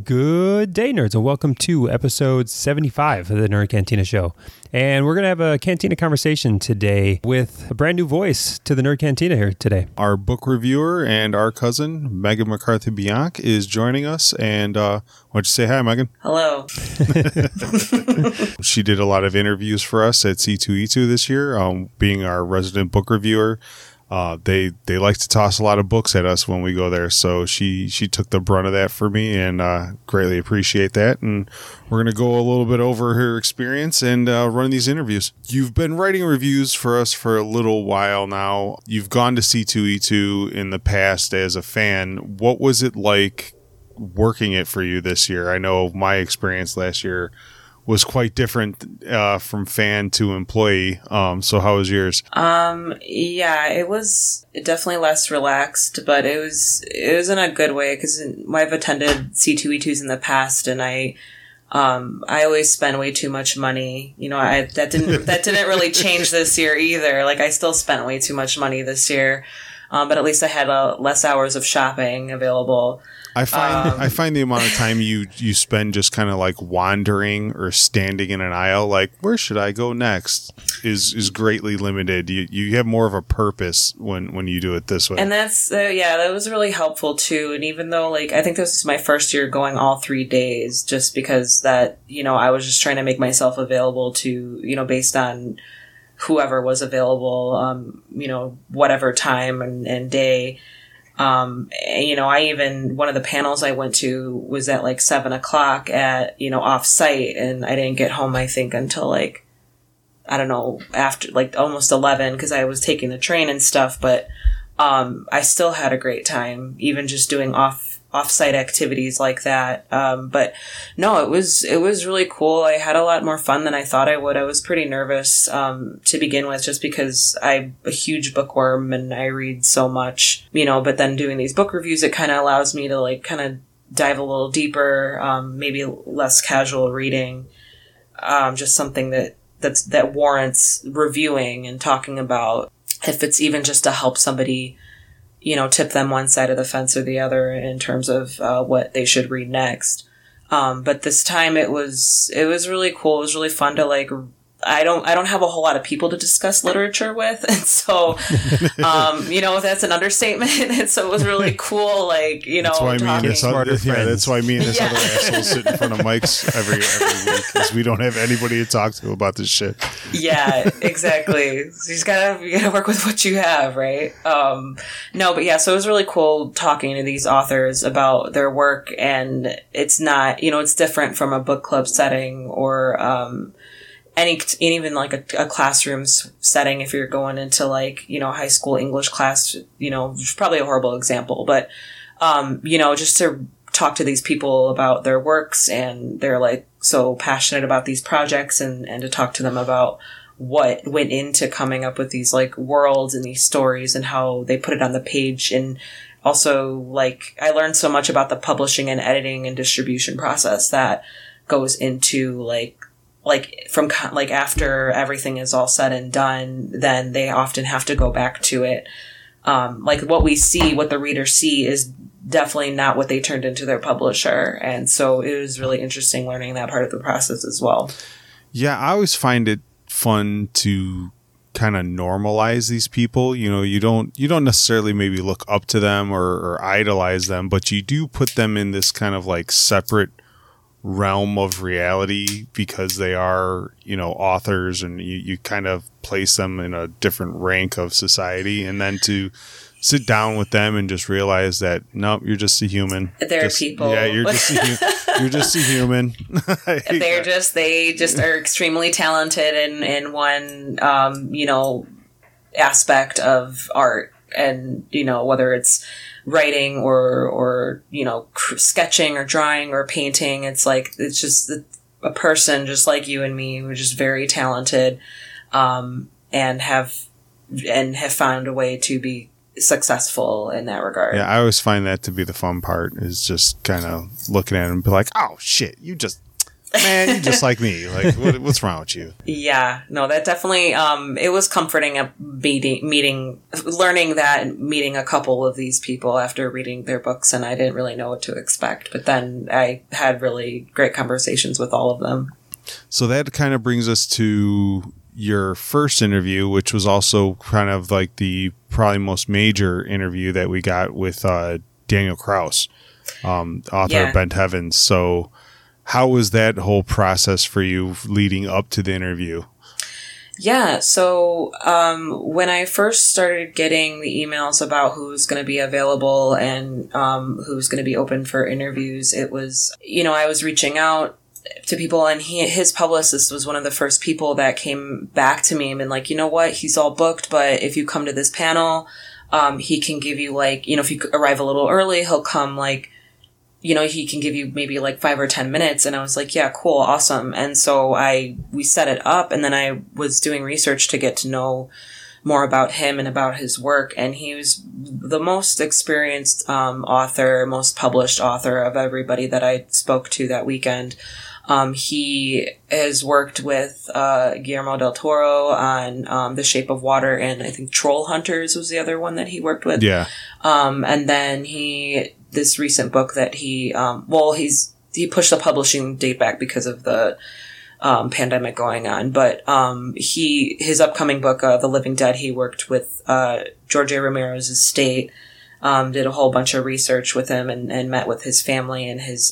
Good day, nerds, and welcome to episode 75 of the Nerd Cantina Show. And we're going to have a Cantina conversation today with a brand new voice to the Nerd Cantina here today. Our book reviewer and our cousin, Megan McCarthy-Bianc, is joining us. And why don't you say hi, Megan? Hello. She did a lot of interviews for us at C2E2 this year, being our resident book reviewer. They like to toss a lot of books at us when we go there, so she took the brunt of that for me, and greatly appreciate that. And we're going to go a little bit over her experience and run these interviews. You've been writing reviews for us for a little while now. You've gone to C2E2 in the past as a fan. What was it like working it for you this year? I know my experience last year was quite different from fan to employee. So how was yours? Yeah, it was definitely less relaxed, but it was in a good way because I've attended C2E2s in the past, and I always spend way too much money. You know, that didn't really change this year either. Like, I still spent way too much money this year, but at least I had less hours of shopping available. I find the amount of time you spend just kind of like wandering or standing in an aisle, like where should I go next, is greatly limited. You have more of a purpose when you do it this way. And that's that was really helpful too. And even though, like, I think this is my first year going all 3 days, just because that, you know, I was just trying to make myself available to, you know, based on whoever was available, you know, whatever time and day. You know, one of the panels I went to was at like 7:00 at, you know, off site, and I didn't get home, I think, until like, I don't know, after like almost 11, because I was taking the train and stuff, but, I still had a great time, even just doing off-site activities like that. But no, it was really cool. I had a lot more fun than I thought I would. I was pretty nervous, to begin with, just because I'm a huge bookworm and I read so much, you know, but then doing these book reviews, it kind of allows me to like kind of dive a little deeper, maybe less casual reading, just something that warrants reviewing and talking about, if it's even just to help somebody, you know, tip them one side of the fence or the other in terms of what they should read next. But this time it was really cool. It was really fun to like, I don't have a whole lot of people to discuss literature with. And so, you know, that's an understatement. And so it was really cool. Like, you know, that's why that's why me and this other asshole sit in front of mics every week, because we don't have anybody to talk to about this shit. Yeah, exactly. So you gotta work with what you have, right? No, but yeah, so it was really cool talking to these authors about their work, and it's not, you know, it's different from a book club setting or, even like a classroom setting. If you're going into like, you know, high school English class, you know, it's probably a horrible example, but, you know, just to talk to these people about their works, and they're like so passionate about these projects, and to talk to them about what went into coming up with these like worlds and these stories and how they put it on the page. And also, like, I learned so much about the publishing and editing and distribution process that goes into like from like after everything is all said and done, then they often have to go back to it. Like what the readers see is definitely not what they turned into their publisher. And so it was really interesting learning that part of the process as well. Yeah, I always find it fun to kind of normalize these people. You know, you don't necessarily maybe look up to them or idolize them, but you do put them in this kind of like separate realm of reality because they are, you know, authors, and you kind of place them in a different rank of society, and then to sit down with them and just realize that nope, you're just a human. They're people. Yeah, you're just a human. They just are extremely talented in one you know, aspect of art, and you know, whether it's writing or you know, sketching or drawing or painting, it's just a person just like you and me, who's just very talented, and have found a way to be successful in that regard. Yeah, I always find that to be the fun part, is just kind of looking at it and be like, oh shit, you just man, you just like me. Like, what's wrong with you? Yeah, no, that definitely, it was comforting learning that and meeting a couple of these people after reading their books, and I didn't really know what to expect. But then I had really great conversations with all of them. So that kind of brings us to your first interview, which was also kind of like the probably most major interview that we got with Daniel Kraus, author of Bent Heavens. So how was that whole process for you leading up to the interview? Yeah, so when I first started getting the emails about who's going to be available and who's going to be open for interviews, it was, I was reaching out to people, and his publicist was one of the first people that came back to me and been like, you know what, he's all booked, but if you come to this panel, he can give you if you arrive a little early, he'll come he can give you maybe 5 or 10 minutes. And I was like, yeah, cool. Awesome. And so we set it up, and then I was doing research to get to know more about him and about his work. And he was the most experienced, author, most published author of everybody that I spoke to that weekend. He has worked with, Guillermo del Toro on, The Shape of Water, and I think Troll Hunters was the other one that he worked with. Yeah. And then this recent book that he pushed the publishing date back because of the pandemic going on, but his upcoming book, The Living Dead, he worked with George A. Romero's estate, did a whole bunch of research with him and met with his family and his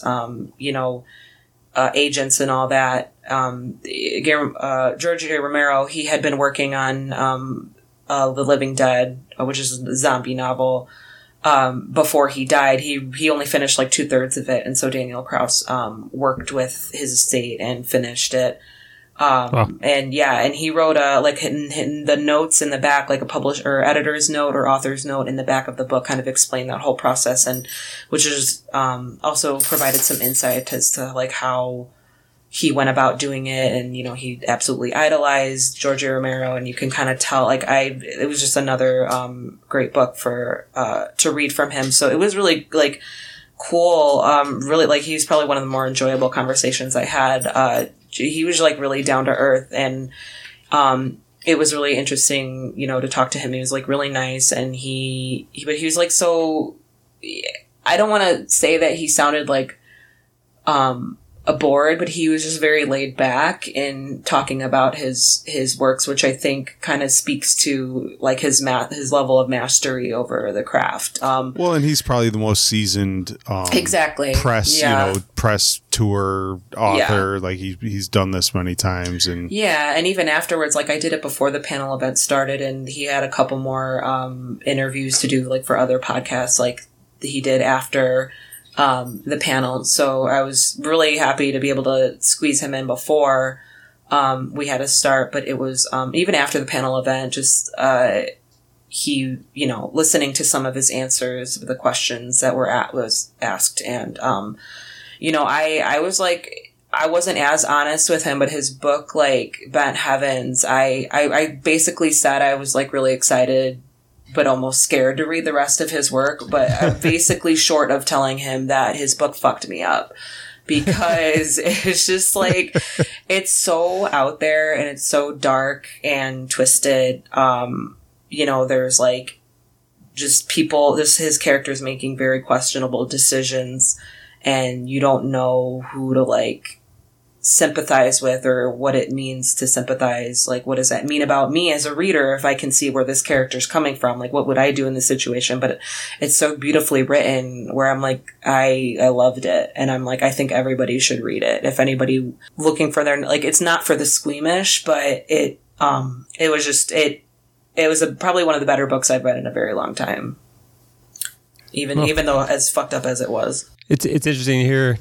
agents and all that. George A. Romero, he had been working on The Living Dead, which is a zombie novel. Before he died, he only finished 2/3 of it. And so Daniel Kraus, worked with his estate and finished it. And he wrote, in the notes in the back, a publisher or editor's note or author's note in the back of the book, kind of explained that whole process, and which is, also provided some insight as to how he went about doing it. And, he absolutely idolized George A. Romero, and you can kind of tell, it was just another, great book for, to read from him. So it was really, cool. Really, he's probably one of the more enjoyable conversations I had. He was, really down to earth, and, it was really interesting, to talk to him. He was, really nice, and but he was, so, I don't want to say that he sounded bored, but he was just very laid back in talking about his works, which I think kind of speaks to his level of mastery over the craft. Well, and he's probably the most seasoned, exactly, press tour author. Yeah. He's done this many times, and and even afterwards, I did it before the panel event started, and he had a couple more interviews to do for other podcasts, he did after the panel. So I was really happy to be able to squeeze him in before we had to start. But it was even after the panel event, just he, listening to some of his answers, the questions that was asked, and I was I wasn't as honest with him, but his book, Bent Heavens, I basically said I was really excited but almost scared to read the rest of his work. But I'm basically short of telling him that his book fucked me up, because it's just it's so out there and it's so dark and twisted. There's just his characters making very questionable decisions, and you don't know who to sympathize with or what it means to sympathize. What does that mean about me as a reader if I can see where this character's coming from? What would I do in this situation? But it's so beautifully written where I'm I loved it, and I'm I think everybody should read it. If anybody looking for their it's not for the squeamish, but it was just it was probably one of the better books I've read in a very long time. Even though as fucked up as it was. It's interesting to hear.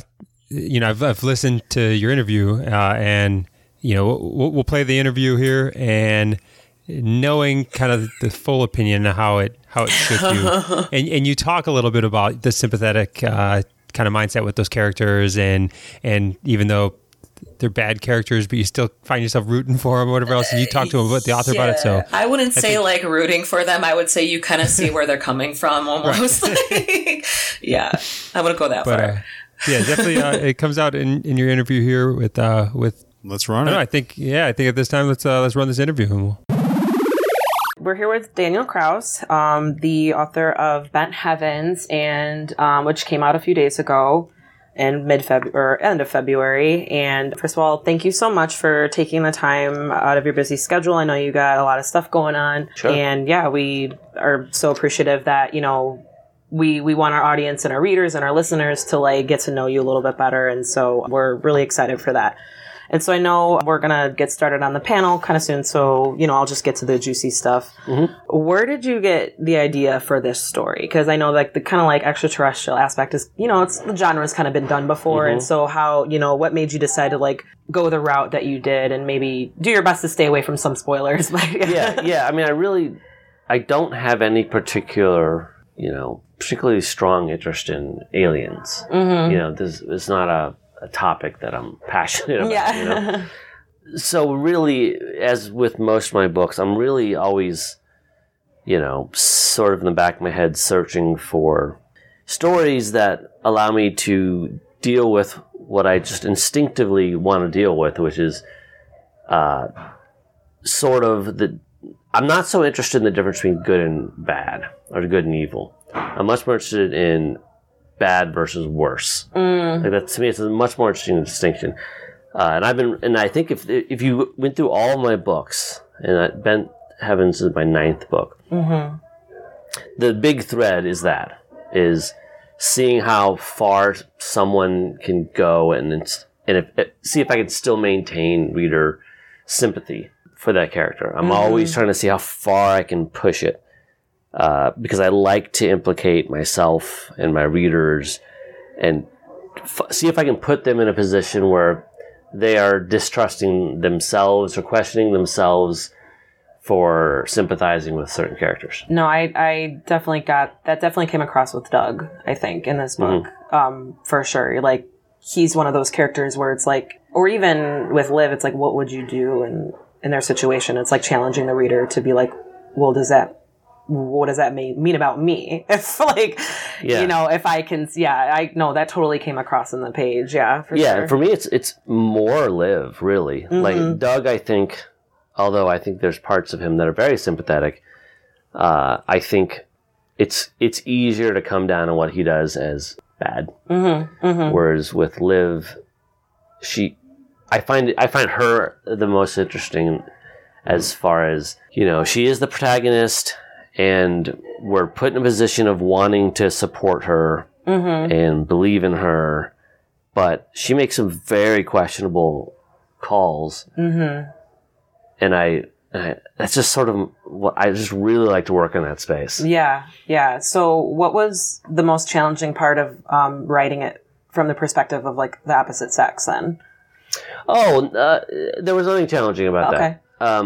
I've listened to your interview, and we'll play the interview here, and knowing kind of the full opinion of how it shook you, and you talk a little bit about the sympathetic kind of mindset with those characters, and even though they're bad characters, but you still find yourself rooting for them or whatever else, and you talk to them about the author about it. So I wouldn't say rooting for them. I would say you kind of see where they're coming from almost. Yeah, I wouldn't go that far. Yeah, definitely. It comes out in your interview here with. Let's run it. I think at this time let's run this interview. We're here with Daniel Kraus, the author of Bent Heavens, and which came out a few days ago in end of February. And first of all, thank you so much for taking the time out of your busy schedule. I know you got a lot of stuff going on. Sure. And yeah, we are so appreciative that, we want our audience and our readers and our listeners to like get to know you a little bit better. And so we're really excited for that. And so I know we're going to get started on the panel kind of soon. So, I'll just get to the juicy stuff. Mm-hmm. Where did you get the idea for this story? Because I know like the kind of like extraterrestrial aspect is, the genre has kind of been done before. Mm-hmm. And so how, what made you decide to like go the route that you did and maybe do your best to stay away from some spoilers? Yeah. I mean, I don't have any particularly strong interest in aliens. Mm-hmm. This is not a topic that I'm passionate about. Yeah. So really, as with most of my books, I'm really always, sort of in the back of my head searching for stories that allow me to deal with what I just instinctively want to deal with, which is sort of I'm not so interested in the difference between good and bad, or good and evil. I'm much more interested in bad versus worse. Like that, to me, it's a much more interesting distinction. And I think if you went through all of my books, and Bent Heavens is my 9th book, mm-hmm. the big thread is seeing how far someone can go, and see if I can still maintain reader sympathy for that character. I'm mm-hmm. always trying to see how far I can push it. Because I like to implicate myself and my readers and see if I can put them in a position where they are distrusting themselves or questioning themselves for sympathizing with certain characters. No, I definitely definitely came across with Doug, I think, in this book. Mm-hmm. For sure. Like, he's one of those characters where it's like, or even with Liv, it's like, what would you do in their situation? It's like challenging the reader to be like, well, what does that mean about me? If if I can, I know that totally came across in the page. Yeah. Sure. For me, it's more Liv, really. Mm-hmm. Like Doug, I think, although I think there's parts of him that are very sympathetic, I think it's easier to come down on what he does as bad. Mm-hmm. Mm-hmm. Whereas with Liv, I find her the most interesting as far as, she is the protagonist, and we're put in a position of wanting to support her mm-hmm. and believe in her, but she makes some very questionable calls. Mm-hmm. And I that's just sort of what I just really like to work in that space. Yeah. So what was the most challenging part of writing it from the perspective of like the opposite sex then? There was nothing challenging about that.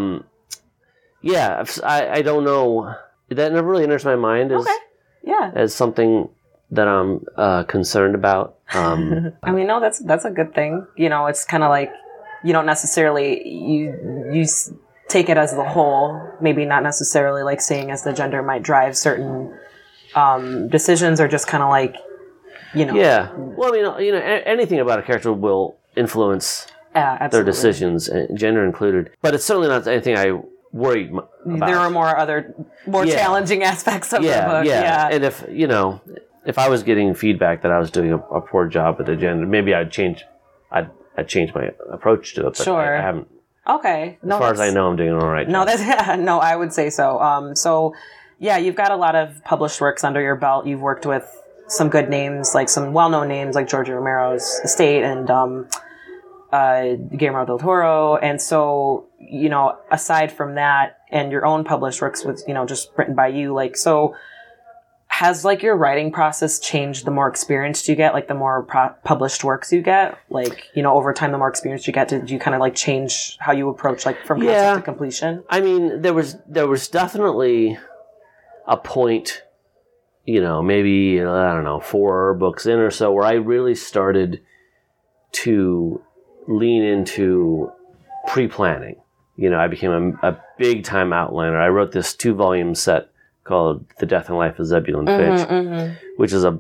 I don't know. That never really enters my mind as something that I'm concerned about. I mean, no, that's a good thing. It's kind of like you don't necessarily you take it as the whole. Maybe not necessarily like seeing as the gender might drive certain decisions, or just kind of like Yeah. Well, I mean, anything about a character will influence their decisions, gender included. But it's certainly not anything I worried about. There are more challenging aspects of the book. Yeah. And if I was getting feedback that I was doing a poor job with the gender, maybe I'd change my approach to it. But sure. I haven't. Okay. As far as I know, I'm doing an all right job. No, I would say so. You've got a lot of published works under your belt. You've worked with some good names, like some well-known names like George Romero's Estate and Guillermo del Toro. And so, aside from that and your own published works with, just written by you, like, so has like your writing process changed the more experienced you get, like the more published works you get, like, over time, the more experience you get, did you kind of like change how you approach like from concept to completion? I mean, there was definitely a point, maybe, I don't know, 4 books in or so, where I really started to lean into pre-planning. I became a big-time outliner. I wrote this 2-volume set called The Death and Life of Zebulon Fitch, which is a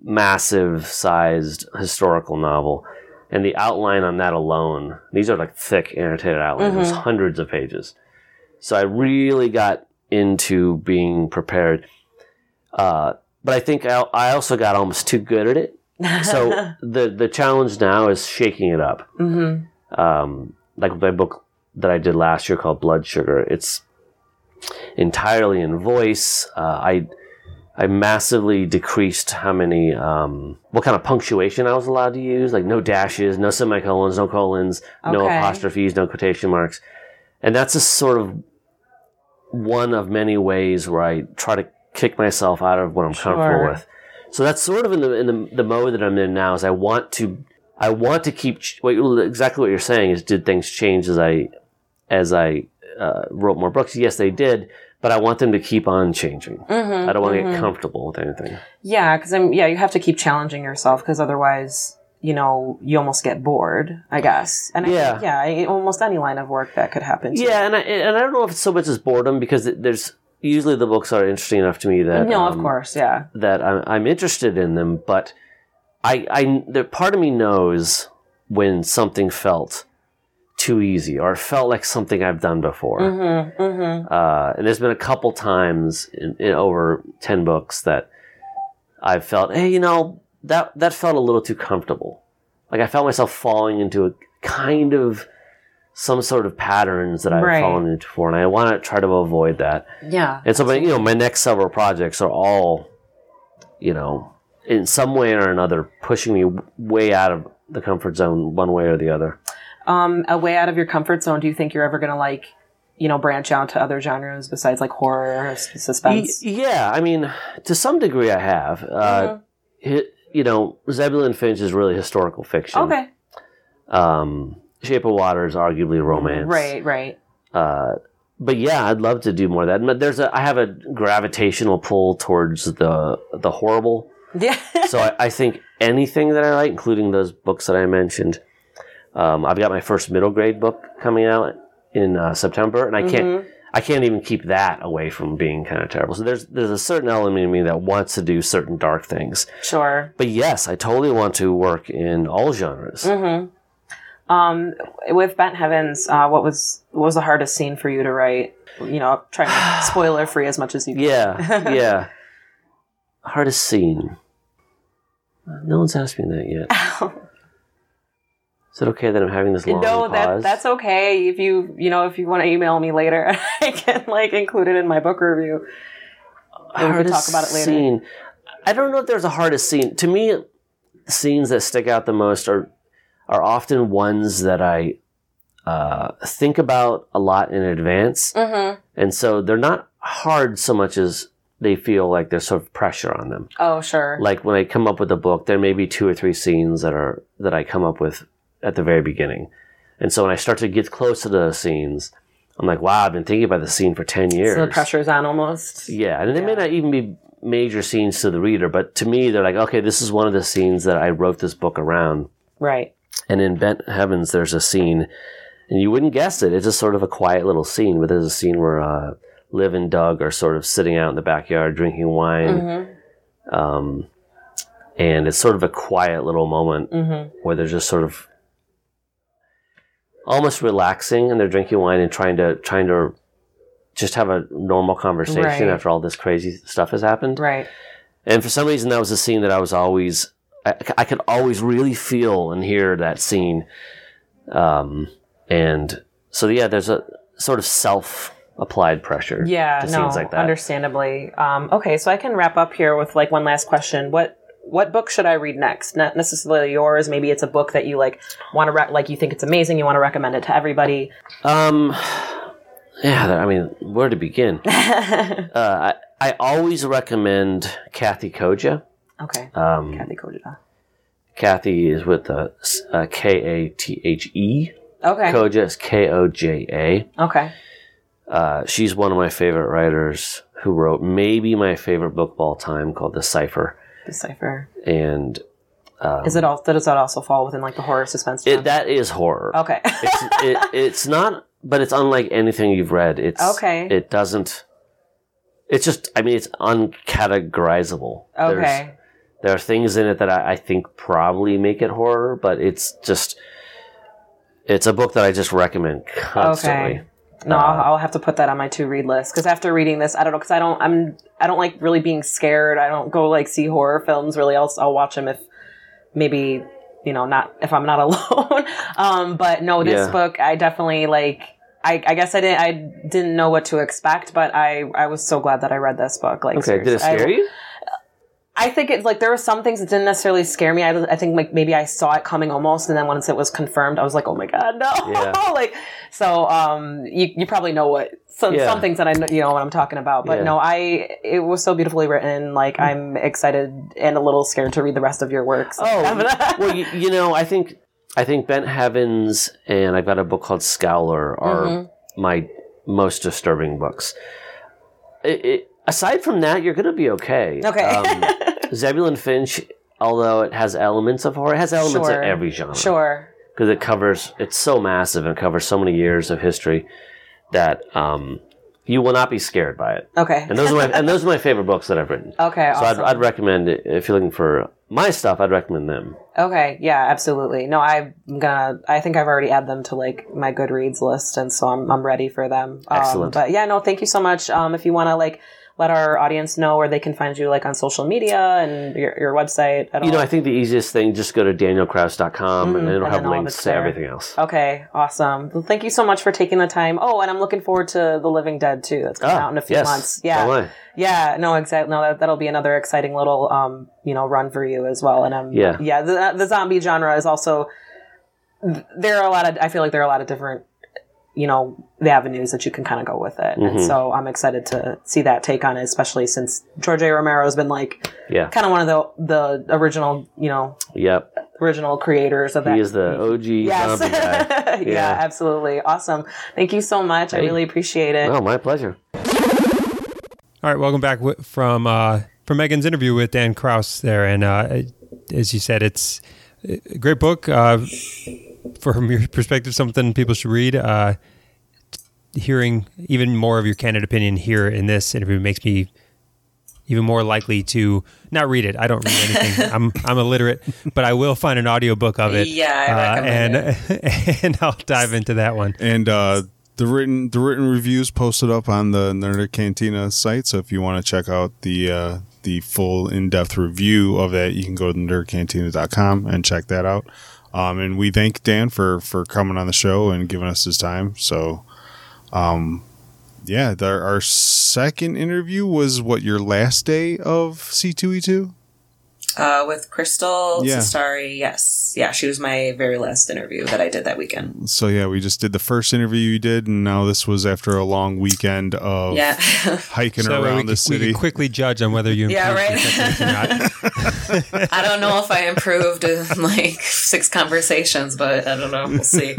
massive sized historical novel. And the outline on that alone, these are like thick annotated outlines, there's hundreds of pages. So I really got into being prepared. But I think I also got almost too good at it. So the challenge now is shaking it up. Like my book that I did last year called Blood Sugar, it's entirely in voice. I massively decreased how many, what kind of punctuation I was allowed to use, like no dashes, no semicolons, no colons, no apostrophes, no quotation marks. And that's a sort of one of many ways where I try to kick myself out of what I'm comfortable with. So that's sort of in the mode that I'm in now. Is I want to keep exactly what you're saying. Is did things change as I wrote more books? Yes, they did. But I want them to keep on changing. I don't want to get comfortable with anything. Yeah, because you have to keep challenging yourself because otherwise, you almost get bored, I guess. And I think, almost any line of work that could happen. Yeah, and I don't know if it's so much as boredom because there's usually the books are interesting enough to me that of course, yeah, that I'm interested in them. But the part of me knows when something felt too easy or felt like something I've done before. And there's been a couple times in over 10 books that I've felt, hey, that felt a little too comfortable. Like I felt myself falling into a kind of some sort of patterns that I've fallen into before, and I want to try to avoid that. Yeah. And so, my next several projects are all, in some way or another, pushing me way out of the comfort zone one way or the other. A way out of your comfort zone, do you think you're ever going to branch out to other genres besides like horror or suspense? Yeah, I mean, to some degree I have. Zebulon Finch is really historical fiction. Okay. Shape of Water is arguably romance. Right. But yeah, I'd love to do more of that. But I have a gravitational pull towards the horrible. Yeah. So I think anything that I like, including those books that I mentioned. I've got my first middle grade book coming out in September, and I can't even keep that away from being kind of terrible. So there's a certain element in me that wants to do certain dark things. Sure. But yes, I totally want to work in all genres. With Bent Heavens, what was the hardest scene for you to write? Trying to spoiler free as much as you can. Yeah. Hardest scene. No one's asked me that yet. Is it okay that I'm having this long pause? No, that's okay. If you want to email me later, I can include it in my book review. We can talk about it later. Scene. I don't know if there's a hardest scene. To me, scenes that stick out the most are often ones that I think about a lot in advance, and so they're not hard so much as they feel like there's sort of pressure on them. Oh, sure. Like when I come up with a book, there may be 2 or 3 scenes that I come up with at the very beginning. And so when I start to get close to those scenes, I'm like, wow, I've been thinking about the scene for 10 years. So the pressure's on almost. Yeah, and they may not even be major scenes to the reader, but to me, they're like, okay, this is one of the scenes that I wrote this book around. Right. And in Bent Heavens, there's a scene, and you wouldn't guess it. It's just sort of a quiet little scene, but there's a scene where Liv and Doug are sort of sitting out in the backyard drinking wine. And it's sort of a quiet little moment where they're just sort of almost relaxing, and they're drinking wine and trying to just have a normal conversation after all this crazy stuff has happened. Right. And for some reason, that was a scene that I was always, I could always really feel and hear that scene. And so, yeah, there's a sort of self-applied pressure to scenes like that. Understandably. Okay, so I can wrap up here with one last question. What book should I read next? Not necessarily yours. Maybe it's a book that you want to you think it's amazing. You want to recommend it to everybody. Where to begin? I always recommend Kathy Koja. Okay. Kathy Koja. Kathy is with a Kathe. Okay. Koja is Koja. Okay. She's one of my favorite writers who wrote maybe my favorite book of all time called The Cipher. The Cipher. And does that also fall within the horror suspense genre? That is horror. Okay. It's not, but it's unlike anything you've read. It doesn't. It's just. It's uncategorizable. Okay. There are things in it that I think probably make it horror, but it's a book that I just recommend constantly. Okay. No, I'll have to put that on my to-read list, because after reading this, I don't know, because I don't like really being scared. I don't go like see horror films really. I'll watch them if maybe, not if I'm not alone. But no, this book I definitely like. I guess I didn't know what to expect, but I was so glad that I read this book. Like, okay, did it scare you? I think it's like there were some things that didn't necessarily scare me. I think like maybe I saw it coming almost, and then once it was confirmed, I was like, oh my god, no! Yeah. You probably know some things that I know what I'm talking about. But no, it was so beautifully written. Like, I'm excited and a little scared to read the rest of your works. Oh, well, I think Bent Heavens and I've got a book called Scowler are my most disturbing books. Aside from that, you're going to be okay. Okay. Zebulon Finch, although it has elements of horror, it has elements of every genre. Sure. Because it's so massive and covers so many years of history that you will not be scared by it. Okay. And those are my favorite books that I've written. Okay, so awesome. I'd recommend it. If you're looking for my stuff, I'd recommend them. Okay, yeah, absolutely. No, I think I've already added them to like my Goodreads list, and so I'm ready for them. Excellent. But yeah, no, thank you so much. If you want to let our audience know where they can find you on social media and your website at all. I think the easiest thing, just go to danielkraus.com and it'll have links to everything else. Okay, awesome. Well, thank you so much for taking the time. Oh, and I'm looking forward to The Living Dead too. That's coming out in a few months. Yeah. Oh, yeah, no, exactly. No, that'll be another exciting little run for you as well. And the zombie genre is also, I feel like there are a lot of different the avenues that you can kind of go with it. And so I'm excited to see that take on it, especially since George A. Romero has been kind of one of the original, original creators of that. He is the OG zombie guy. Yeah, absolutely. Awesome. Thank you so much. I really appreciate it. Oh, my pleasure. All right, welcome back from Megan's interview with Dan Kraus there. And as you said, it's a great book. From your perspective, something people should read. Hearing even more of your candid opinion here in this interview makes me even more likely to not read it. I don't read anything. I'm illiterate, but I will find an audiobook of it. Yeah, I recommend it. And I'll dive into that one. And the written reviews posted up on the Nerd Cantina site. So if you want to check out the full in-depth review of that, you can go to nerdcantina.com and check that out. And we thank Dan for coming on the show and giving us his time. So, our second interview was your last day of C2E2? With Crystal Sestari, yes. Yeah, she was my very last interview that I did that weekend. So, we just did the first interview you did, and now this was after a long weekend of hiking around the city. We can quickly judge on whether you improved or not. I don't know if I improved in 6 conversations, but I don't know. We'll see.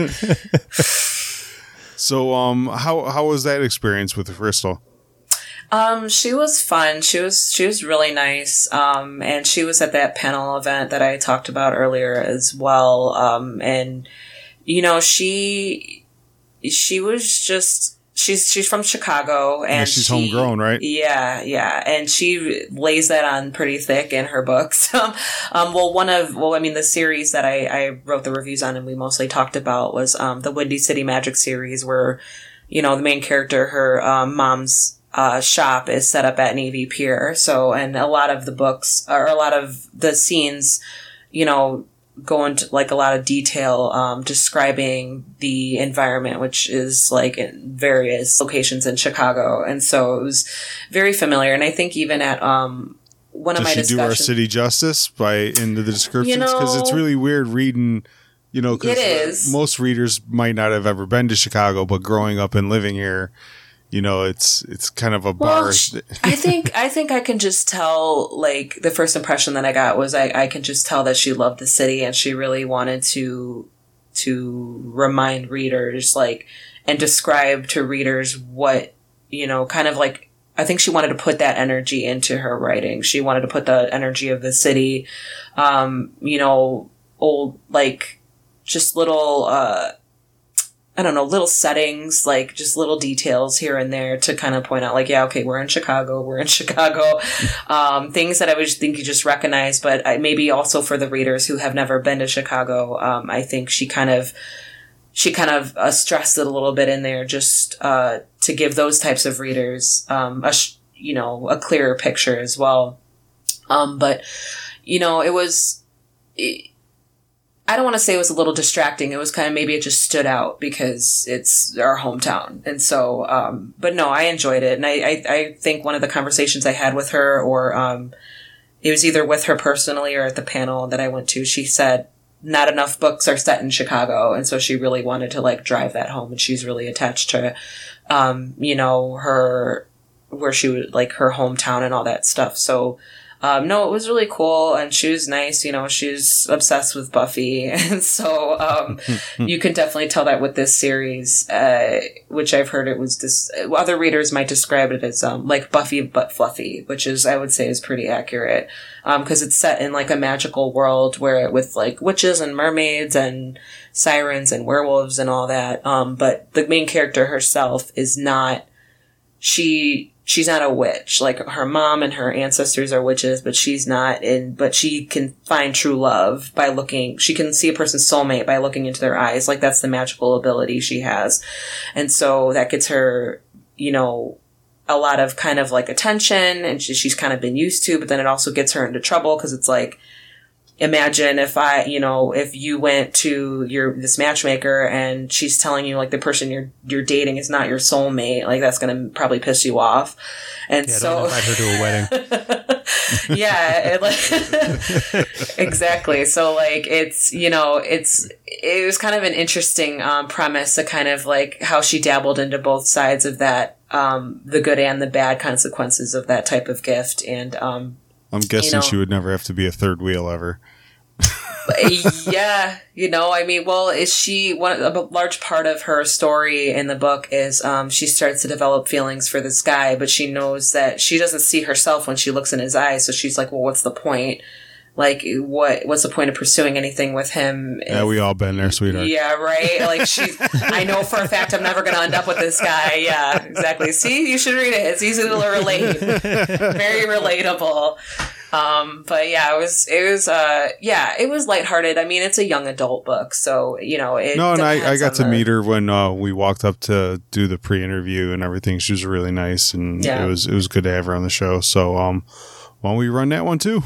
So, how was that experience with Crystal? She was fun. She was really nice. And she was at that panel event that I talked about earlier as well. And she was just, she's from Chicago, and she's homegrown, right? Yeah. And she lays that on pretty thick in her books. The series that I wrote the reviews on and we mostly talked about was, the Windy City Magic series, where, the main character, her, mom's, shop is set up at Navy Pier. So, and a lot of the books, or a lot of the scenes, go into a lot of detail, describing the environment, which is in various locations in Chicago. And so it was very familiar. And I think even at, one of my discussions. Does she do our city justice into the descriptions? Because it's really weird reading, because most readers might not have ever been to Chicago, but growing up and living here, it's kind of a bar. I think I can just tell, the first impression that I got was I can just tell that she loved the city, and she really wanted to remind readers, and describe to readers what, I think she wanted to put that energy into her writing. She wanted to put the energy of the city, old, just little, I don't know, little settings, like just little details here and there to kind of point out like, yeah, okay, we're in Chicago. Things that I would think you just recognize, but maybe also for the readers who have never been to Chicago, I think she kind of stressed it a little bit in there just to give those types of readers a clearer picture as well. But it was. I don't want to say it was a little distracting. It was kind of, maybe it just stood out because it's our hometown. And so, but no, I enjoyed it. And I think one of the conversations I had with her, or it was either with her personally or at the panel that I went to, she said not enough books are set in Chicago. And so she really wanted to like drive that home. And she's really attached to, where she would like her hometown and all that stuff. So, no, it was really cool, and she was nice. She's obsessed with Buffy, and so you can definitely tell that with this series, which I've heard it was this. Other readers might describe it as like Buffy but fluffy, which is I would say is pretty accurate, because it's set in like a magical world with like witches and mermaids and sirens and werewolves and all that. But the main character herself is not. She's not a witch. Like her mom and her ancestors are witches, but she's not but she can find true love by she can see a person's soulmate by looking into their eyes. Like that's the magical ability she has. And so that gets her, a lot of kind of like attention, and she's kind of been used to, but then it also gets her into trouble because it's like, imagine if you went to this matchmaker and she's telling you like the person you're dating is not your soulmate, like that's going to probably piss you off. And don't invite her to a wedding. Yeah, exactly. So like it was kind of an interesting premise to kind of like how she dabbled into both sides of that, the good and the bad consequences of that type of gift. And I'm guessing she would never have to be a third wheel ever. Yeah, is she a large part of her story in the book is she starts to develop feelings for this guy, but she knows that she doesn't see herself when she looks in his eyes. So she's like, well, what's the point? Like, what's the point of pursuing anything with him? Yeah, we all been there, sweetheart. Yeah, right? Like, I know for a fact I'm never going to end up with this guy. Yeah, exactly. See, you should read it. It's easy to relate. Very relatable. But yeah, it was lighthearted. I mean, it's a young adult book, so, I got to meet her when we walked up to do the pre-interview and everything. She was really nice, and it was good to have her on the show. So, why don't we run that one too?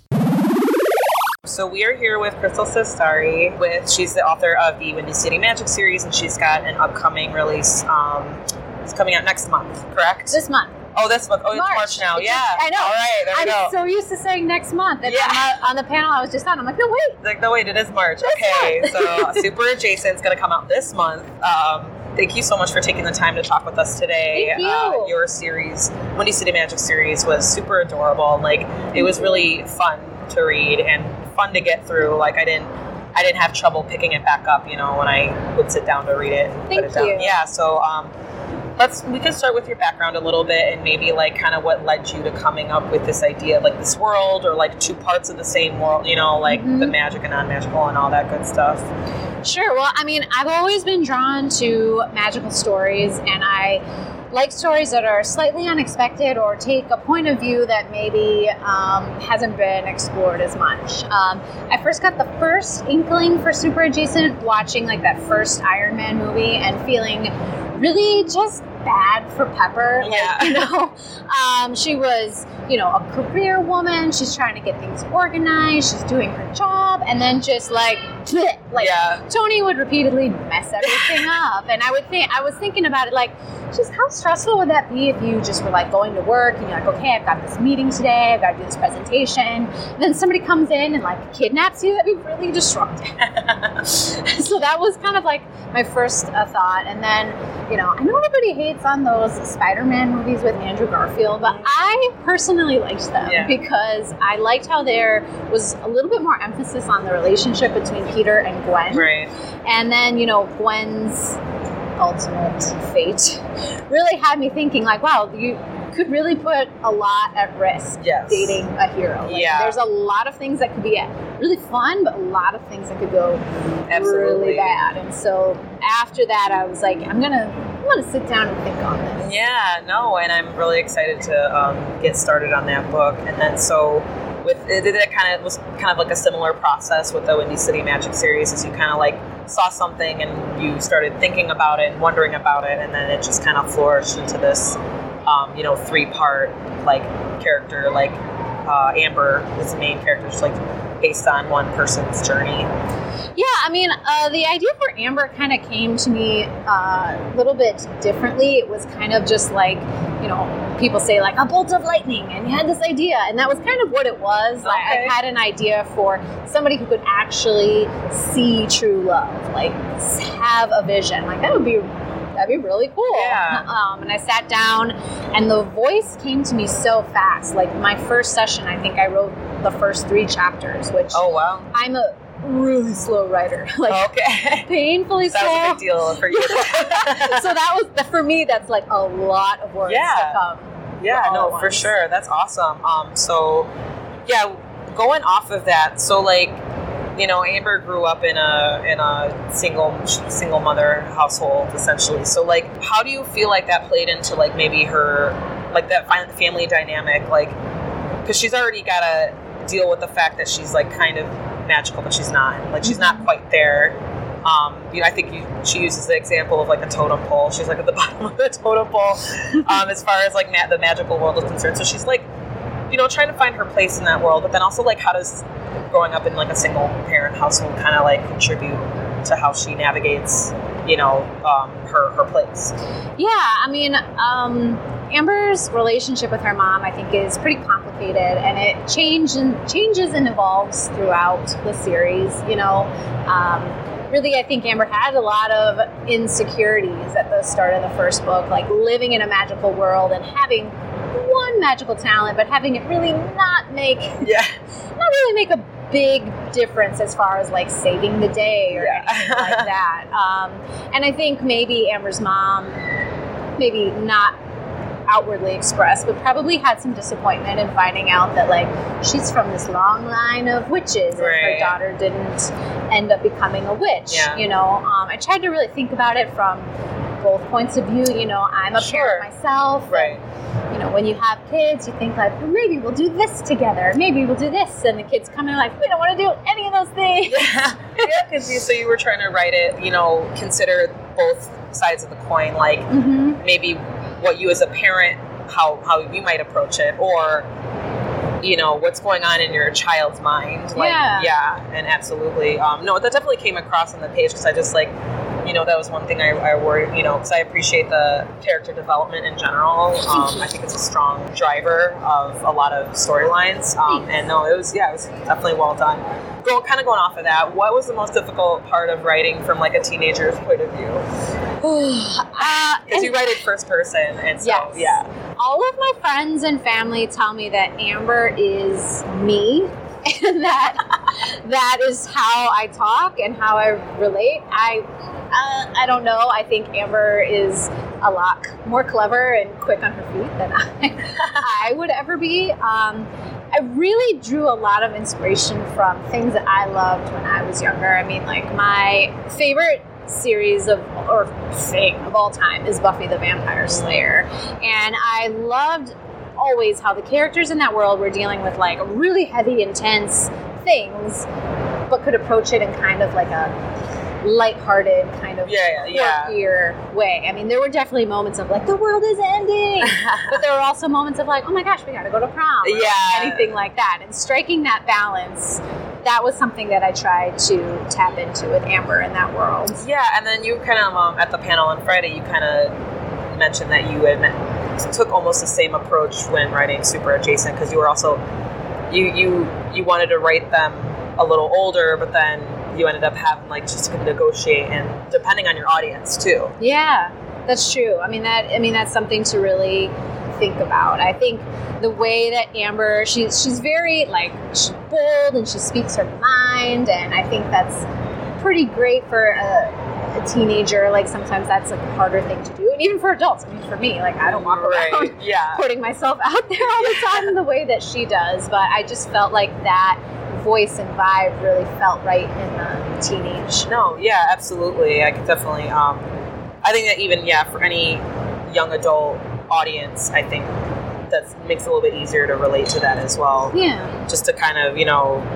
So we are here with Crystal Cestari. She's the author of the Windy City Magic series, and she's got an upcoming release. It's coming out next month, correct? This month. Oh, this month. Oh, March. It's March now. Yeah. I know. All right, there we go. I'm so used to saying next month. And on the panel I was just on, I'm like, no, wait. It is March. Okay, so Super Adjacent is going to come out this month. Thank you so much for taking the time to talk with us today. Thank you. Your series, Windy City Magic series, was super adorable. Like, it was really fun to read and fun to get through. Like, I didn't have trouble picking it back up, when I would sit down to read it and put it down. Yeah, so we can start with your background a little bit and maybe like kind of what led you to coming up with this idea of like this world, or like two parts of the same world, like the magic and non-magical and all that good stuff. Sure. Well, I mean, I've always been drawn to magical stories, and I like stories that are slightly unexpected or take a point of view that maybe hasn't been explored as much. I first got the first inkling for Super Adjacent watching like that first Iron Man movie and feeling really just bad for Pepper. She was, a career woman. She's trying to get things organized. She's doing her job. And then just Tony would repeatedly mess everything up. And I was thinking about it like, just how stressful would that be if you just were like going to work and you're like, okay, I've got this meeting today, I've got to do this presentation. And then somebody comes in and like kidnaps you. That'd be really disruptive. So that was kind of like my first thought. And then, I know everybody hates on those Spider-Man movies with Andrew Garfield, but I personally liked them because I liked how there was a little bit more emphasis on the relationship between Peter and Gwen. Right. And then, Gwen's ultimate fate really had me thinking like, wow, you could really put a lot at risk dating a hero. There's a lot of things that could be really fun, but a lot of things that could go really bad. And so after that, I was like, I'm gonna sit down and think on this. Yeah, no, and I'm really excited to get started on that book. And then so with it was kind of like a similar process with the Windy City Magic series, as you kind of like saw something and you started thinking about it and wondering about it, and then it just kind of flourished into this 3-part like character, like Amber is the main character, just like based on one person's journey. Yeah, I mean, the idea for Amber kind of came to me a little bit differently. It was kind of just like, people say like a bolt of lightning, and you had this idea, and that was kind of what it was. Okay. I had an idea for somebody who could actually see true love, like have a vision. Like that'd be really cool. Yeah. And I sat down, and the voice came to me so fast. Like my first session, I think I wrote the first 3 chapters, which Oh wow. I'm a really slow writer, like Okay. painfully slow. That was a big deal for you. So that was for me. That's like a lot of words to come. Yeah, all no, at for once. sure. That's awesome. So yeah, going off of that, so like, Amber grew up in a single mother household essentially. So like, how do you feel like that played into like maybe her like that family dynamic, like because she's already got to deal with the fact that she's like kind of magical, but she's not. Like she's not quite there. I think she uses the example of like a totem pole. She's like at the bottom of the totem pole as far as like the magical world is concerned. So she's like, trying to find her place in that world. But then also like, how does growing up in like a single parent household kind of like contribute to how she navigates, her place? Yeah, I mean, Amber's relationship with her mom, I think, is pretty complicated, and it changes and evolves throughout the series. Really, I think Amber had a lot of insecurities at the start of the first book, like living in a magical world and having one magical talent, but having it really not really make a big difference as far as like saving the day or anything like that. And I think maybe Amber's mom, maybe not outwardly expressed, but probably had some disappointment in finding out that like she's from this long line of witches, and her daughter didn't end up becoming a witch. I tried to really think about it from both points of view. I'm a parent myself, right? And, when you have kids, you think like, well, maybe we'll do this together, maybe we'll do this, and the kids come in like, we don't want to do any of those things. Because you were trying to write it, consider both sides of the coin, like maybe what you as a parent, how you might approach it, or what's going on in your child's mind. Like, and absolutely. No, that definitely came across on the page, because I just like, that was one thing I worry, because I appreciate the character development in general. I think it's a strong driver of a lot of storylines. And no, it was definitely well done. Going off of that, what was the most difficult part of writing from like a teenager's point of view? Because you write it first person, and so all of my friends and family tell me that Amber is me, and that is how I talk and how I relate. I don't know. I think Amber is a lot more clever and quick on her feet than I would ever be. I really drew a lot of inspiration from things that I loved when I was younger. I mean, like my favorite series of all time is Buffy the Vampire Slayer, and I loved always how the characters in that world were dealing with like really heavy, intense things, but could approach it in kind of like a lighthearted kind of quirkier way. I mean, there were definitely moments of like the world is ending, but there were also moments of like, oh my gosh, we gotta go to prom, or anything like that. And striking that balance, that was something that I tried to tap into with Amber in that world. Yeah, and then you kind of at the panel on Friday, you kind of mentioned that you had took almost the same approach when writing Super Adjacent, because you were also you wanted to write them a little older, but then you ended up having like just to negotiate, and depending on your audience too. Yeah, that's true. I mean that's something to really think about. I think the way that Amber, she's very like, she's bold and she speaks her mind, and I think that's pretty great for a teenager. Like sometimes that's like a harder thing to do, and even for adults. I mean, for me, like I don't walk around putting myself out there all the time the way that she does, but I just felt like that voice and vibe really felt right in the teenage. No, yeah, absolutely. I could definitely. I think that even for any young adult audience, I think that makes it a little bit easier to relate to that as well. Yeah. Just to kind of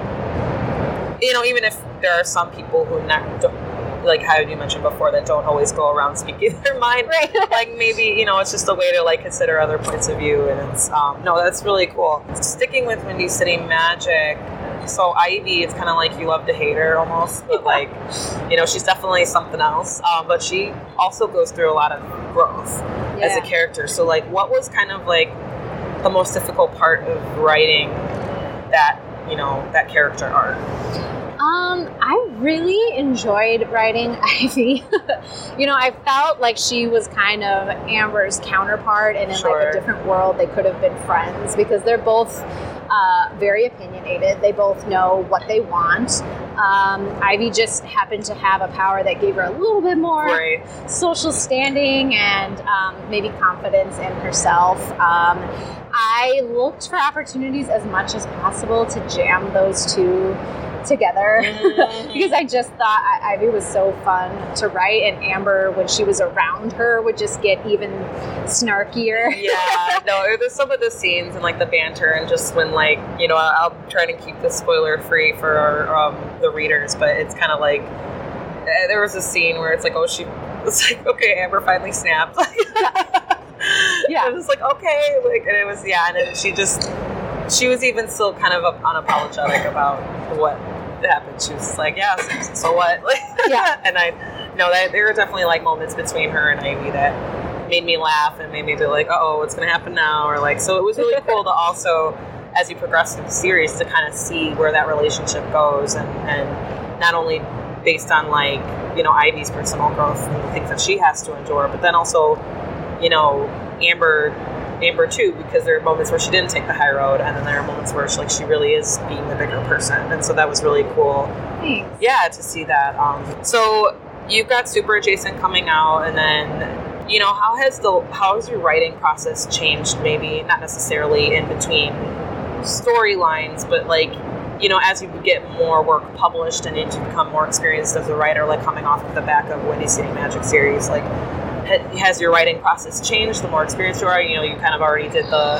even if there are some people who don't, like how you mentioned before, that don't always go around speaking their mind. Right. Like maybe, it's just a way to like consider other points of view, and it's no, that's really cool. Sticking with Windy City Magic, so Ivy, it's kind of like you love to hate her almost, but like, she's definitely something else. But she also goes through a lot of growth as a character. So like, what was kind of like the most difficult part of writing that, that character arc? I really enjoyed writing Ivy. I felt like she was kind of Amber's counterpart, and in like a different world they could have been friends, because they're both very opinionated. They both know what they want. Ivy just happened to have a power that gave her a little bit more social standing and maybe confidence in herself. I looked for opportunities as much as possible to jam those two together because I just thought Ivy was so fun to write, and Amber, when she was around her, would just get even snarkier. Yeah, no, there's some of the scenes and like the banter, and just when like, I'll try to keep this spoiler free for our, the readers, but it's kind of like there was a scene where it's like, it's like, okay, Amber finally snapped. Yeah, I was like, okay, like, and it was, and then she was even still kind of unapologetic about what happened. She was just like, so what? And I know that there were definitely like moments between her and Ivy that made me laugh and made me be like, oh, what's going to happen now? Or like, so it was really cool to also, as you progress through the series, to kind of see where that relationship goes, and not only based on like, Ivy's personal growth and the things that she has to endure, but then also, Amber too, because there are moments where she didn't take the high road, and then there are moments where she really is being the bigger person, and so that was really cool. Thanks. Yeah, to see that. So you've got Super Adjacent coming out, and then how has your writing process changed? Maybe not necessarily in between storylines, but like as you get more work published and you become more experienced as a writer, like coming off of the back of Windy City Magic series, like, has your writing process changed the more experienced you are? You kind of already did the,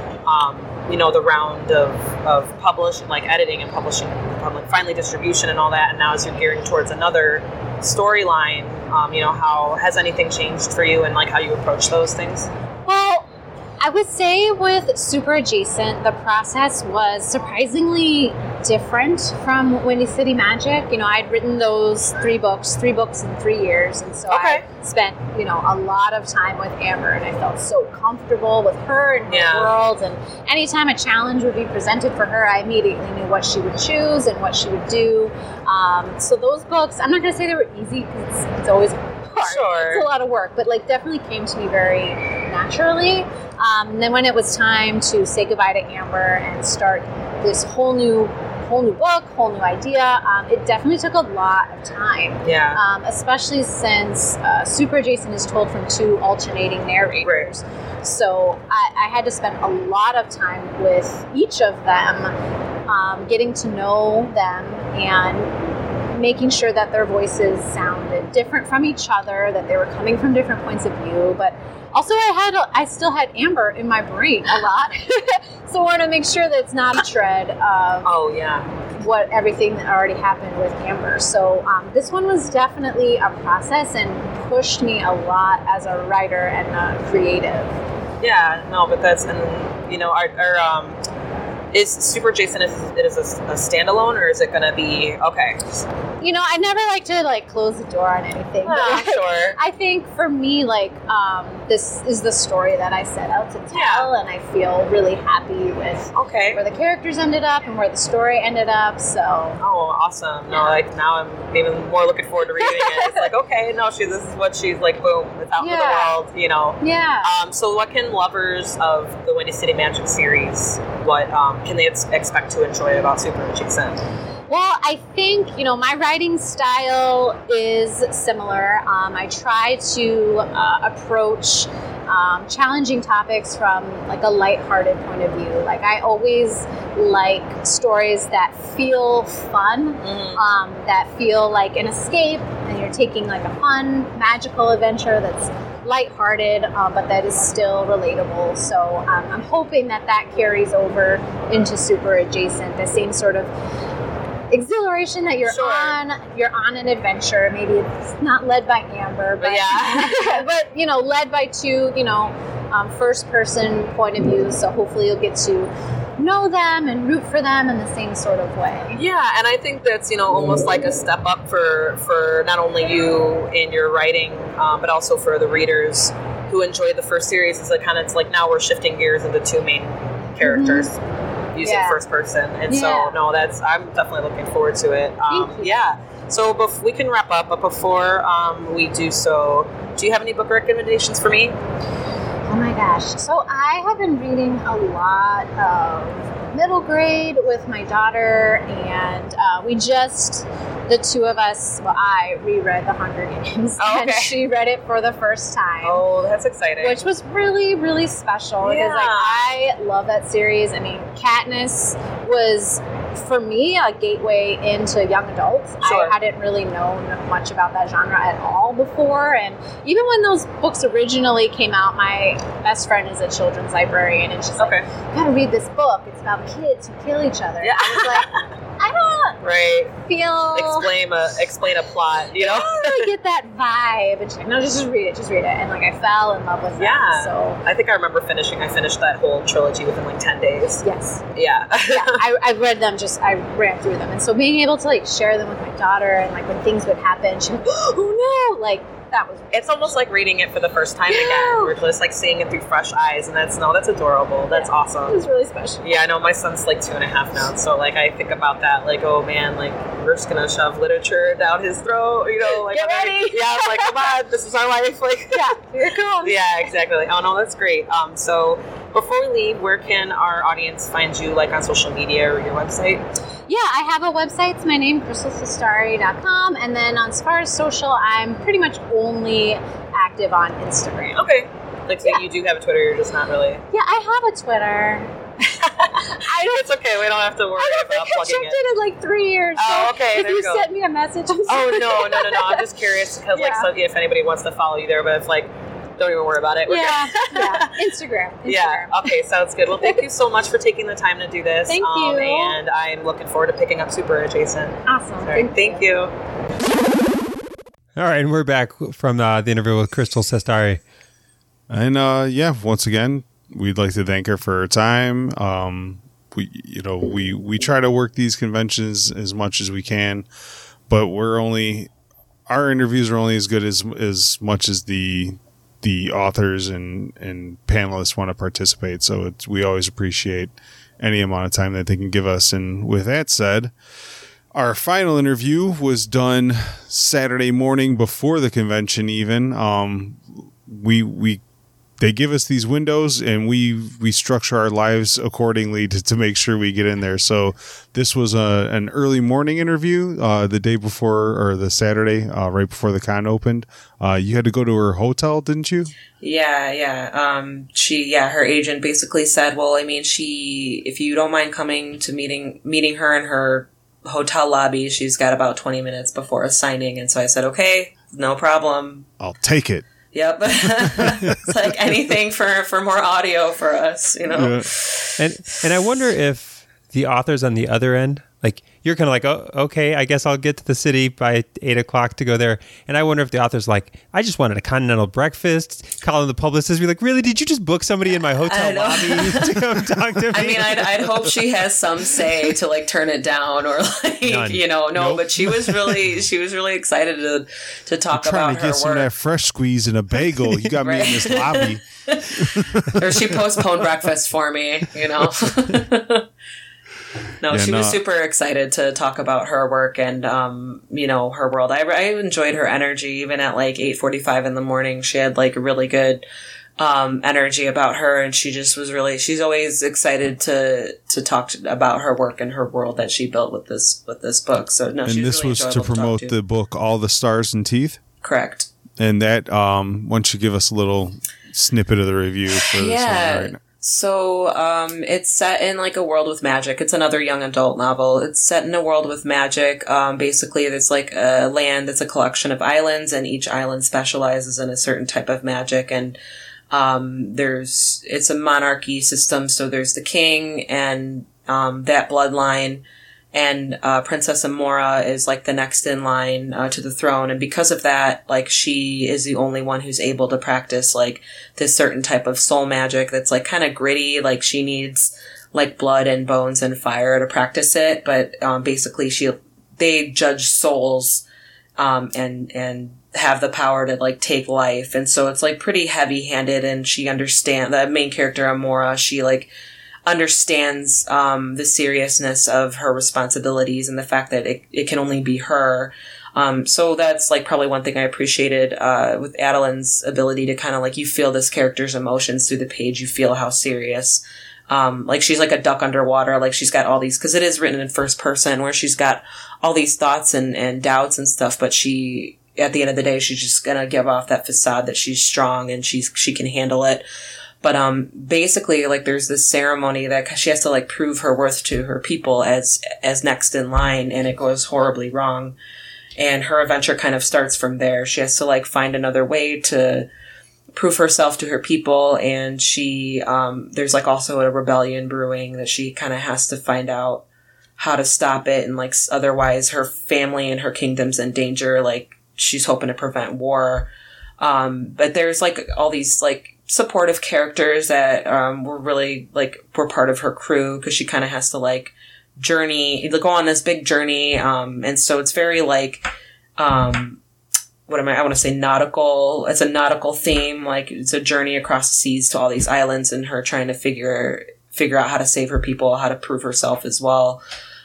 the round of publishing, like editing and publishing, finally distribution and all that. And now as you're gearing towards another storyline, how has anything changed for you and like how you approach those things? Well, I would say with Super Adjacent, the process was surprisingly different from Windy City Magic. I'd written those three books in 3 years, and so I spent, a lot of time with Amber, and I felt so comfortable with her and her world, and anytime a challenge would be presented for her, I immediately knew what she would choose and what she would do. So those books, I'm not going to say they were easy, because it's always hard. Sure. It's a lot of work, but like definitely came to me very naturally. And then when it was time to say goodbye to Amber and start this whole new book, whole new idea, it definitely took a lot of time. Yeah. Especially since Super Adjacent is told from 2 alternating narrators. Right. So I had to spend a lot of time with each of them, getting to know them and making sure that their voices sounded different from each other, that they were coming from different points of view, but also I still had Amber in my brain a lot. So I want to make sure that it's not a shred of what everything that already happened with Amber. So this one was definitely a process and pushed me a lot as a writer and a creative. Yeah, no, but that's, and is Super Adjacent, is a standalone, or is it going to be, okay? I never like to close the door on anything. But sure. I think for me, this is the story that I set out to tell, and I feel really happy with where the characters ended up and where the story ended up. So. Oh, awesome! No, now I'm even more looking forward to reading it. It's like, okay, no, this is what she's like. Boom, it's out for the world. Yeah. So what can lovers of the Windy City Magic series, what can they expect to enjoy about Super Adjacent? Well, I think, my writing style is similar. I try to approach challenging topics from like a lighthearted point of view. Like I always like stories that feel fun, that feel like an escape, and you're taking like a fun, magical adventure that's lighthearted, but that is still relatable. So I'm hoping that carries over into Super Adjacent, the same sort of exhilaration that you're on an adventure. Maybe it's not led by Amber, but but led by two first person point of view, so hopefully you'll get to know them and root for them in the same sort of way. Yeah, and I think that's almost like a step up for not only you in your writing, but also for the readers who enjoyed the first series. It's like now we're shifting gears into two main characters. Using first person, and so I'm definitely looking forward to it. So we can wrap up, but before we do so, do you have any book recommendations for me? Oh my gosh! So I have been reading a lot of middle grade with my daughter, and the two of us, I reread The Hunger Games, and she read it for the first time. Oh, that's exciting. Which was really, really special, because I love that series. I mean, Katniss was, for me, a gateway into young adults. Sure. I hadn't really known much about that genre at all before, and even when those books originally came out, my best friend is a children's librarian, and she's like, you gotta read this book. It's about kids who kill each other. Yeah. I was like, I don't feel... Explain a plot, I don't really get that vibe. And she's like, no, just read it. And like, I fell in love with that. So I think I remember I finished that whole trilogy within like 10 days. Yes. Yeah. I read them, I ran through them. And so being able to like share them with my daughter, and like when things would happen, she'd be like, oh no, like that was... It's almost like reading it for the first time again. We're just like seeing it through fresh eyes, and that's adorable. That's awesome. It was really special. Yeah, I know my son's like 2.5 now, so like I think about that, like, oh man, like we're just gonna shove literature down his throat, like get ready. Yeah, it's like, come on, this is our life, like here it comes. Yeah, exactly. Like, oh no, that's great. So before we leave, where can our audience find you, like on social media or your website? Yeah, I have a website. It's my name, crystalsestari.com. And then as far as social, I'm pretty much only active on Instagram. Okay. Like, so you do have a Twitter, you're just not really... Yeah, I have a Twitter. It's okay, we don't have to worry about plugging it. I checked it in like 3 years. Oh, okay, if you sent me a message, I'm sorry. Oh, no. I'm just curious, because if anybody wants to follow you there, but it's like... Don't even worry about it. We're good. Instagram. Yeah. Okay, sounds good. Well, thank you so much for taking the time to do this. Thank you. And I'm looking forward to picking up Super Adjacent. Awesome. Right, thank you. All right, and we're back from the interview with Crystal Sestari. And once again, we'd like to thank her for her time. We try to work these conventions as much as we can, but our interviews are only as good as much as the authors and panelists want to participate. So we always appreciate any amount of time that they can give us. And with that said, our final interview was done Saturday morning before the convention even. They give us these windows, and we structure our lives accordingly to make sure we get in there. So this was an early morning interview the day before, or the Saturday right before the con opened. You had to go to her hotel, didn't you? Yeah. Her agent basically said, well, I mean, if you don't mind coming to meeting her in her hotel lobby, she's got about 20 minutes before a signing. And so I said, okay, no problem. I'll take it. Yep. It's like anything for more audio for us, Yeah. And I wonder if the authors on the other end, like, you're kind of like, oh, okay, I guess I'll get to the city by 8:00 to go there. And I wonder if the author's like, I just wanted a continental breakfast, calling the publicist, be like, really, did you just book somebody in my hotel lobby to come talk to me? I mean, I'd hope she has some say to like turn it down, or like, None. Nope. But she was really excited to talk about her work. Trying to get some of that fresh squeeze in a bagel. You got me in this lobby. Or she postponed breakfast for me, No, she was super excited to talk about her work and, her world. I enjoyed her energy. Even at like 8:45 in the morning, she had like a really good energy about her. And she just was she's always excited to talk about her work and her world that she built with this book. So no, and she's this really was to promote the book, All the Stars and Teeth. Correct. And that, why don't you give us a little snippet of the review for this one right now. So, it's set in like a world with magic. It's another young adult novel. It's set in a world with magic. Basically, there's like a land that's a collection of islands, and each island specializes in a certain type of magic. And it's a monarchy system. So there's the king and that bloodline. And Princess Amora is like the next in line to the throne, and because of that, like she is the only one who's able to practice like this certain type of soul magic that's like kind of gritty. Like she needs like blood and bones and fire to practice it, but basically they judge souls and have the power to like take life, and so it's like pretty heavy handed. And the main character Amora, she like understands the seriousness of her responsibilities and the fact that it can only be her. So that's like probably one thing I appreciated with Adeline's ability to kind of like, you feel this character's emotions through the page. You feel how serious. Like she's like a duck underwater. Like she's got all these, because it is written in first person, where she's got all these thoughts and doubts and stuff, but at the end of the day, she's just gonna give off that facade that she's strong and she can handle it. But basically, like, there's this ceremony that she has to like prove her worth to her people as next in line, and it goes horribly wrong. And her adventure kind of starts from there. She has to like find another way to prove herself to her people, and there's like also a rebellion brewing that she kind of has to find out how to stop it, and like otherwise her family and her kingdom's in danger. Like she's hoping to prevent war. But there's like all these like supportive characters that were part of her crew, because she kind of has to like go on this big journey, and so it's very like I want to say nautical. It's a nautical theme, like it's a journey across the seas to all these islands, and her trying to figure out how to save her people, how to prove herself as well.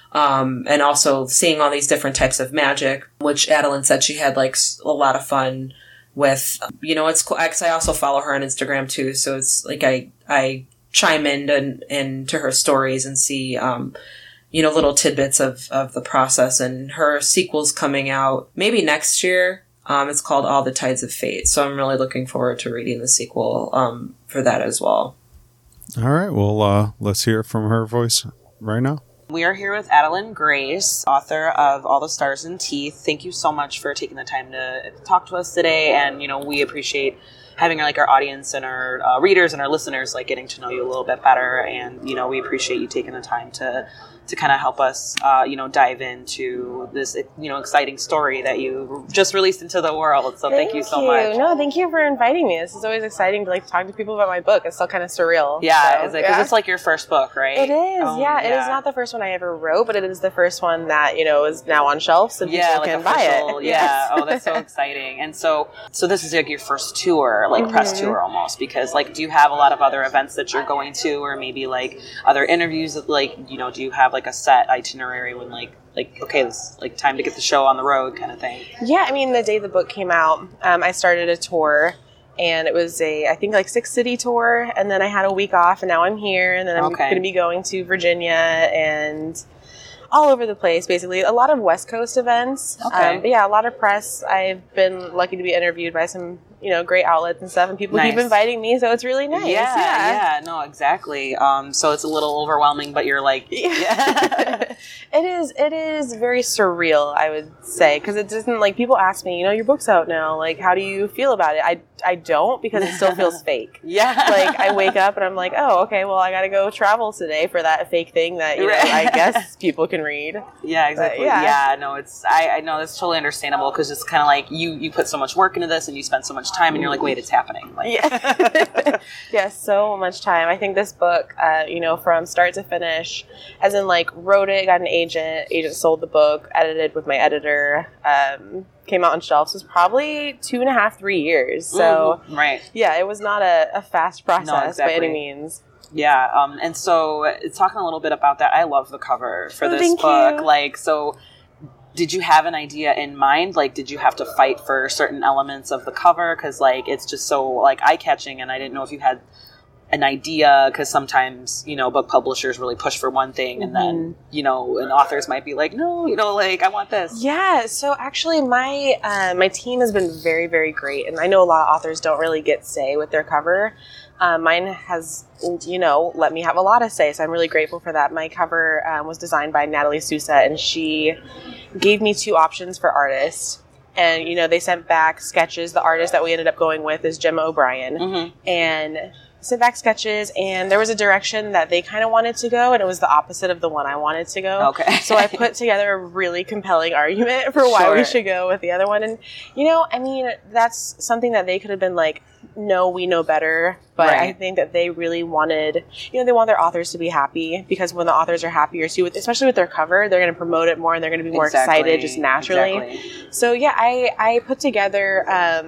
And also seeing all these different types of magic, which Adeline said she had like a lot of fun with. It's cool because I also follow her on Instagram too, so it's like I chime into her stories and see little tidbits of the process. And her sequel's coming out maybe next year. It's called All the Tides of Fate, so I'm really looking forward to reading the sequel for that as well. All right, well, let's hear it from her voice right now. We are here with Adeline Grace, author of All the Stars and Teeth. Thank you so much for taking the time to talk to us today. And, we appreciate having our audience and our readers and our listeners getting to know you a little bit better. And, we appreciate you taking the time to kind of help us, dive into this, exciting story that you just released into the world. So thank you so much. No, thank you for inviting me. This is always exciting to talk to people about my book. It's still kind of surreal. Yeah, so, because it's like your first book, right? It is. It is not the first one I ever wrote, but it is the first one that is now on shelves so people can buy it. Yeah. Yes. Oh, that's so exciting. And so this is your first tour, press tour almost, because do you have a lot of other events that you're going to, or maybe other interviews that do you have a set itinerary when okay, this time to get the show on the road kind of thing? Yeah, I mean, the day the book came out, I started a tour, and it was I think 6-city tour, and then I had a week off, and now I'm here, and then I'm going to be going to Virginia and all over the place, basically. A lot of West Coast events. But yeah, a lot of press. I've been lucky to be interviewed by some, great outlets and stuff, and people keep inviting me, so it's really nice. Yeah, no, exactly. So it's a little overwhelming, but you're yeah. It is very surreal, I would say, because it doesn't, people ask me, your book's out now, how do you feel about it? I don't, because it still feels fake. Yeah. I wake up and I'm oh, okay, well, I gotta go travel today for that fake thing that, I guess people can read. Yeah, exactly. Yeah, no, I know that's totally understandable, because it's kind of you put so much work into this and you spend so much time and you're wait, it's happening. Yeah, so much time. I think this book, from start to finish, as in wrote it, got an agent sold the book, edited with my editor, came out on shelves, was probably 2.5, 3 years. So right. Yeah, it was not a fast process by any means. Yeah, and so talking a little bit about that, I love the cover for this book. You. So did you have an idea in mind? Did you have to fight for certain elements of the cover? Because it's just so eye-catching, and I didn't know if you had an idea, because sometimes, you know, book publishers really push for one thing, and then, you know, and authors might be like, no, you know, like, I want this. Yeah, so actually my team has been very, very great, and I know a lot of authors don't really get say with their cover. Mine has, you know, let me have a lot of say, so I'm really grateful for that. My cover was designed by Natalie Sousa, and she gave me 2 options for artists. And, you know, they sent back sketches. The artist that we ended up going with is Gemma O'Brien. And sent back sketches, and there was a direction that they kind of wanted to go, and it was the opposite of the one I wanted to go. Okay. So I put together a really compelling argument for why we should go with the other one. And, you know, I mean, that's something that they could have been like, no, we know better. But I think that they really wanted, you know, they want their authors to be happy, because when the authors are happier too, especially with their cover, they're going to promote it more, and they're going to be more excited just naturally. So yeah, I put together,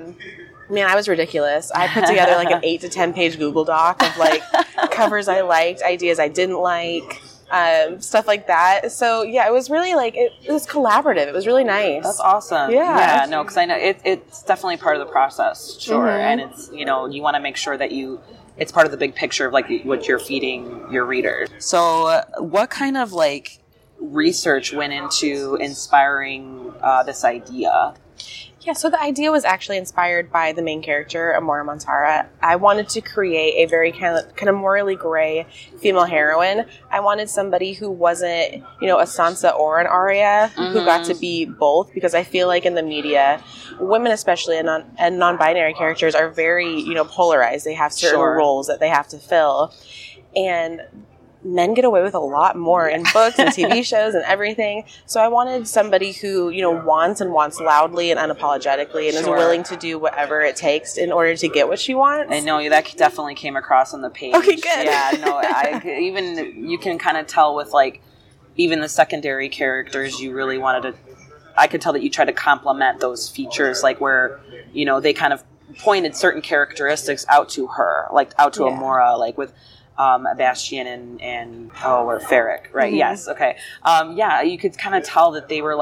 man, I was ridiculous. I put together like an 8 to 10 page Google Doc of like covers I liked, ideas I didn't like, stuff like that. So yeah, it was really like, it was collaborative. It was really nice. That's awesome. Yeah, no, because I know it's definitely part of the process, sure. And it's, you know, you want to make sure that it's part of the big picture of like what you're feeding your readers. So what kind of like research went into inspiring this idea? Yeah, so the idea was actually inspired by the main character, Amora Montara. I wanted to create a very kind of morally gray female heroine. I wanted somebody who wasn't, you know, a Sansa or an Arya, who got to be both, because I feel like in the media, women especially and non-binary characters are very, you know, polarized. They have certain roles that they have to fill. And men get away with a lot more in books and TV shows and everything. So I wanted somebody who, you know, wants loudly and unapologetically, and is willing to do whatever it takes in order to get what she wants. I know that definitely came across on the page. Okay, good. Yeah, no, even you can kind of tell with like even the secondary characters, you really wanted to. I could tell that you tried to complement those features, like where, you know, they kind of pointed certain characteristics out to her, like out to Amora, like with Bastian and or Ferric, right? Yes, okay. Yeah, you could kind of tell that they were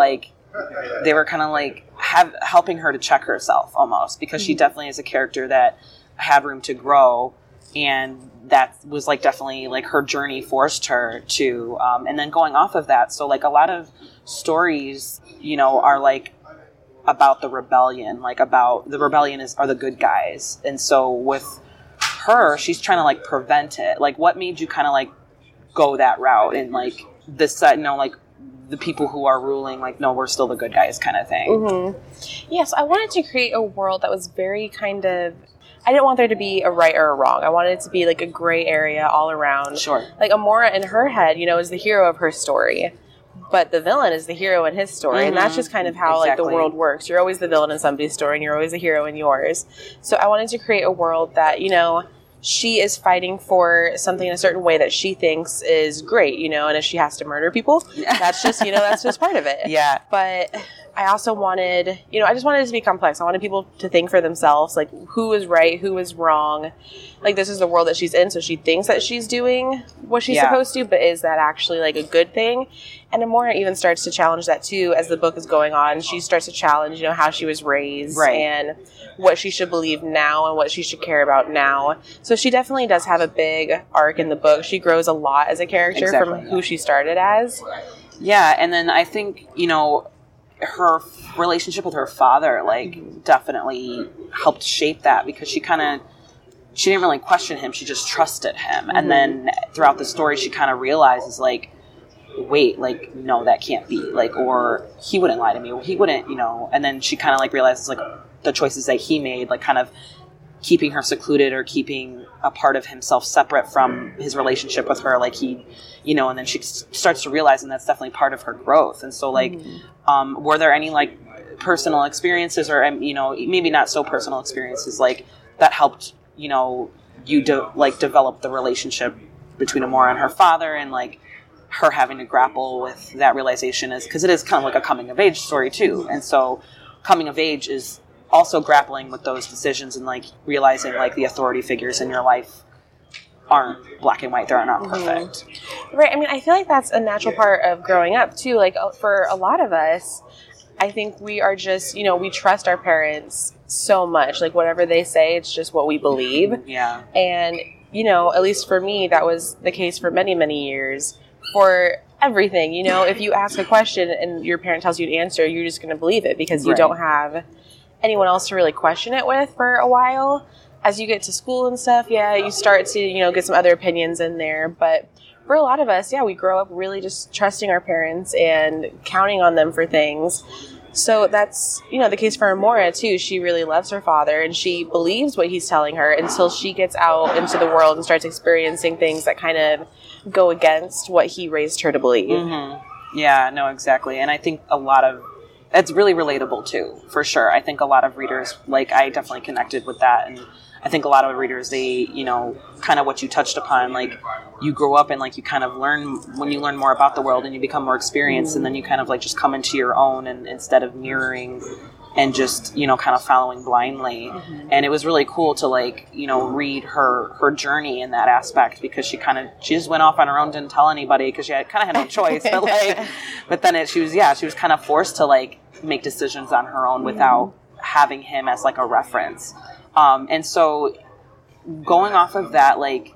kind of like helping her to check herself almost, because she definitely is a character that had room to grow, and that was like definitely like her journey forced her to, and then going off of that, so like a lot of stories, you know, are like about the rebellion, like about the rebellion are the good guys, and so with her, she's trying to like prevent it. Like, what made you kind of like go that route, and like this, you know, like the people who are ruling, like, no, we're still the good guys kind of thing. Yes, I wanted to create a world that was very kind of, I didn't want there to be a right or a wrong. I wanted it to be like a gray area all around. Sure. Like Amora in her head, you know, is the hero of her story, but the villain is the hero in his story. And that's just kind of how like the world works. You're always the villain in somebody's story, and you're always the hero in yours. So I wanted to create a world that, you know, she is fighting for something in a certain way that she thinks is great, you know, and if she has to murder people, that's just, you know, that's just part of it. Yeah. But I also wanted, you know, I just wanted it to be complex. I wanted people to think for themselves, like, who is right, who is wrong. Like, this is the world that she's in, so she thinks that she's doing what she's supposed to, but is that actually, like, a good thing? And Amora even starts to challenge that, too, as the book is going on. She starts to challenge, you know, how she was raised and what she should believe now and what she should care about now. So she definitely does have a big arc in the book. She grows a lot as a character from who she started as. Yeah, and then I think, you know, her relationship with her father, like, definitely helped shape that, because she didn't really question him. She just trusted him. And then throughout the story, she kind of realizes, like, wait, like, no, that can't be. Like, or he wouldn't lie to me, or he wouldn't, you know. And then she kind of, like, realizes, like, the choices that he made, like, kind of keeping her secluded or keeping a part of himself separate from his relationship with her. Like, he, you know, and then she starts to realize, and that's definitely part of her growth. And so, like, were there any, like, personal experiences, or, you know, maybe not so personal experiences, like, that helped, you know, you develop the relationship between Amora and her father, and, like, her having to grapple with that realization, is because it is kind of like a coming of age story too. And so coming of age is also grappling with those decisions, and like realizing like the authority figures in your life aren't black and white. They're not perfect. Right. I mean, I feel like that's a natural part of growing up too. Like, for a lot of us, I think we are just, you know, we trust our parents so much. Like, whatever they say, it's just what we believe. Yeah. And you know, at least for me, that was the case for many, many years for everything. You know, if you ask a question and your parent tells you an answer, you're just going to believe it because you don't have anyone else to really question it with for a while. As you get to school and stuff, you start to, you know, get some other opinions in there. But for a lot of us, we grow up really just trusting our parents and counting on them for things. So that's, you know, the case for Amora, too. She really loves her father, and she believes what he's telling her until she gets out into the world and starts experiencing things that kind of go against what he raised her to believe. Mm-hmm. Yeah, no, exactly. And I think it's really relatable, too, for sure. I think a lot of readers, like, I definitely connected with that. And I think a lot of readers, they, you know, kind of what you touched upon, like, you grow up and, like, you kind of learn, when you learn more about the world and you become more experienced, and then you kind of, like, just come into your own, and instead of mirroring and just, you know, kind of following blindly. And it was really cool to, like, you know, read her journey in that aspect, because she just went off on her own, didn't tell anybody, because she kind of had no choice. But then she was kind of forced to, like, make decisions on her own without having him as, like, a reference. And so going off of that, like,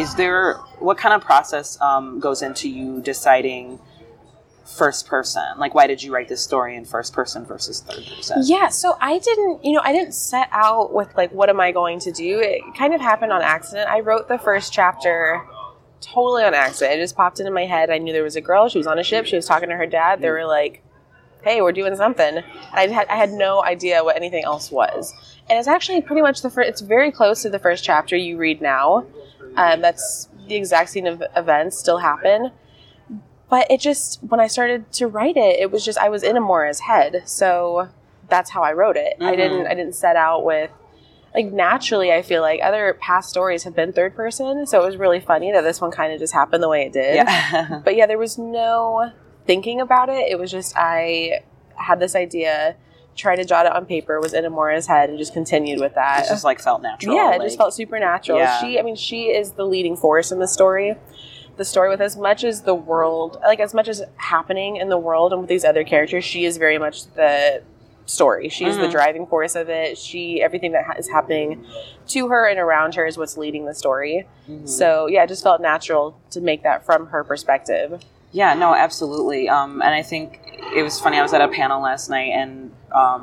what kind of process goes into you deciding first person? Like, why did you write this story in first person versus third person? Yeah, so I didn't set out with, like, what am I going to do? It kind of happened on accident. I wrote the first chapter totally on accident. It just popped into my head. I knew there was a girl. She was on a ship. She was talking to her dad. They were like, hey, we're doing something. I had no idea what anything else was. And it's actually pretty much it's very close to the first chapter you read now. That's the exact scene of events still happen. But it just, when I started to write it, it was just, I was in Amora's head. So that's how I wrote it. I didn't set out with, like, naturally, I feel like other past stories have been third person. So it was really funny that this one kind of just happened the way it did. Yeah. But there was no thinking about it. It was just, I had this idea, tried to jot it on paper, was in Amora's head, and just continued with that. It just, like, felt natural. Yeah, it just felt supernatural. Yeah. She is the leading force in the story. The story, with as much as the world, like, as much as happening in the world and with these other characters, she is very much the story. She's the driving force of it. Everything that is happening to her and around her is what's leading the story. So, it just felt natural to make that from her perspective. Yeah, no, absolutely. And I think it was funny. I was at a panel last night, and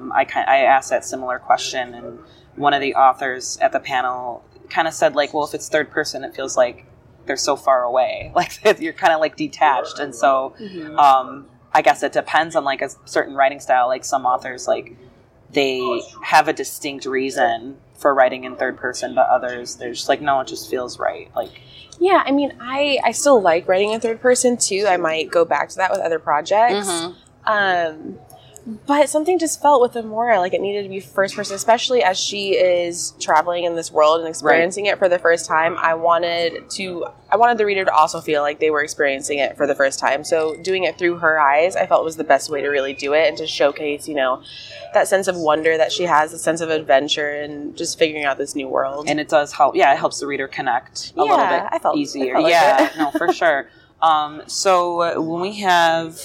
I asked that similar question, and one of the authors at the panel kind of said, like, well, if it's third person, it feels like they're so far away, like you're kind of, like, detached. And so I guess it depends on, like, a certain writing style. Like, some authors, like, they have a distinct reason for writing in third person, but others, they're just like, no, it just feels right. Like, yeah, I mean, I still like writing in third person too. I might go back to that with other projects. But something just felt with Amora like it needed to be first person, especially as she is traveling in this world and experiencing it for the first time. I wanted the reader to also feel like they were experiencing it for the first time. So doing it through her eyes, I felt was the best way to really do it, and to showcase, that sense of wonder that she has, the sense of adventure, and just figuring out this new world. And it does help. Yeah, it helps the reader connect a little bit easier. No, for sure. So when we have,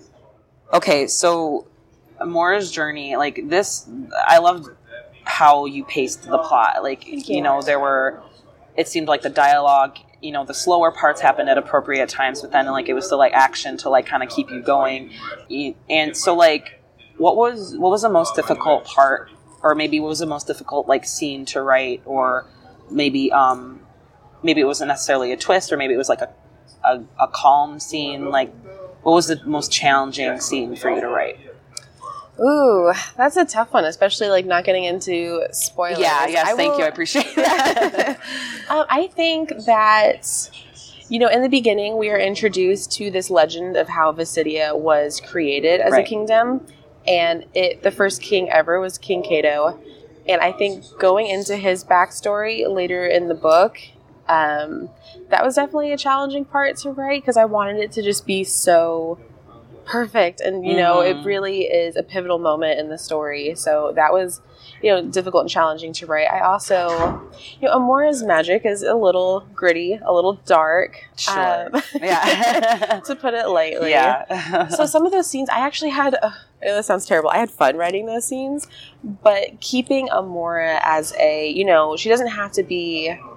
so Amora's journey, like this, I loved how you paced the plot. Like, it seemed like the dialogue, the slower parts happened at appropriate times, but then, like, it was the, like, action to, like, kind of keep you going. And so, like, what was the most difficult part, or maybe what was the most difficult, like, scene to write, or maybe it wasn't necessarily a twist, or maybe it was like a calm scene. Like, what was the most challenging scene for you to write? Ooh, that's a tough one, especially, like, not getting into spoilers. Thank you. I appreciate that. I think that, in the beginning, we are introduced to this legend of how Visidia was created as a kingdom. And the first king ever was King Cato. And I think going into his backstory later in the book, that was definitely a challenging part to write, because I wanted it to just be so perfect. And, it really is a pivotal moment in the story. So that was, difficult and challenging to write. I also, Amora's magic is a little gritty, a little dark. Sure. To put it lightly. Yeah. So some of those scenes, I actually had, this sounds terrible, I had fun writing those scenes, but keeping Amora as she doesn't have to be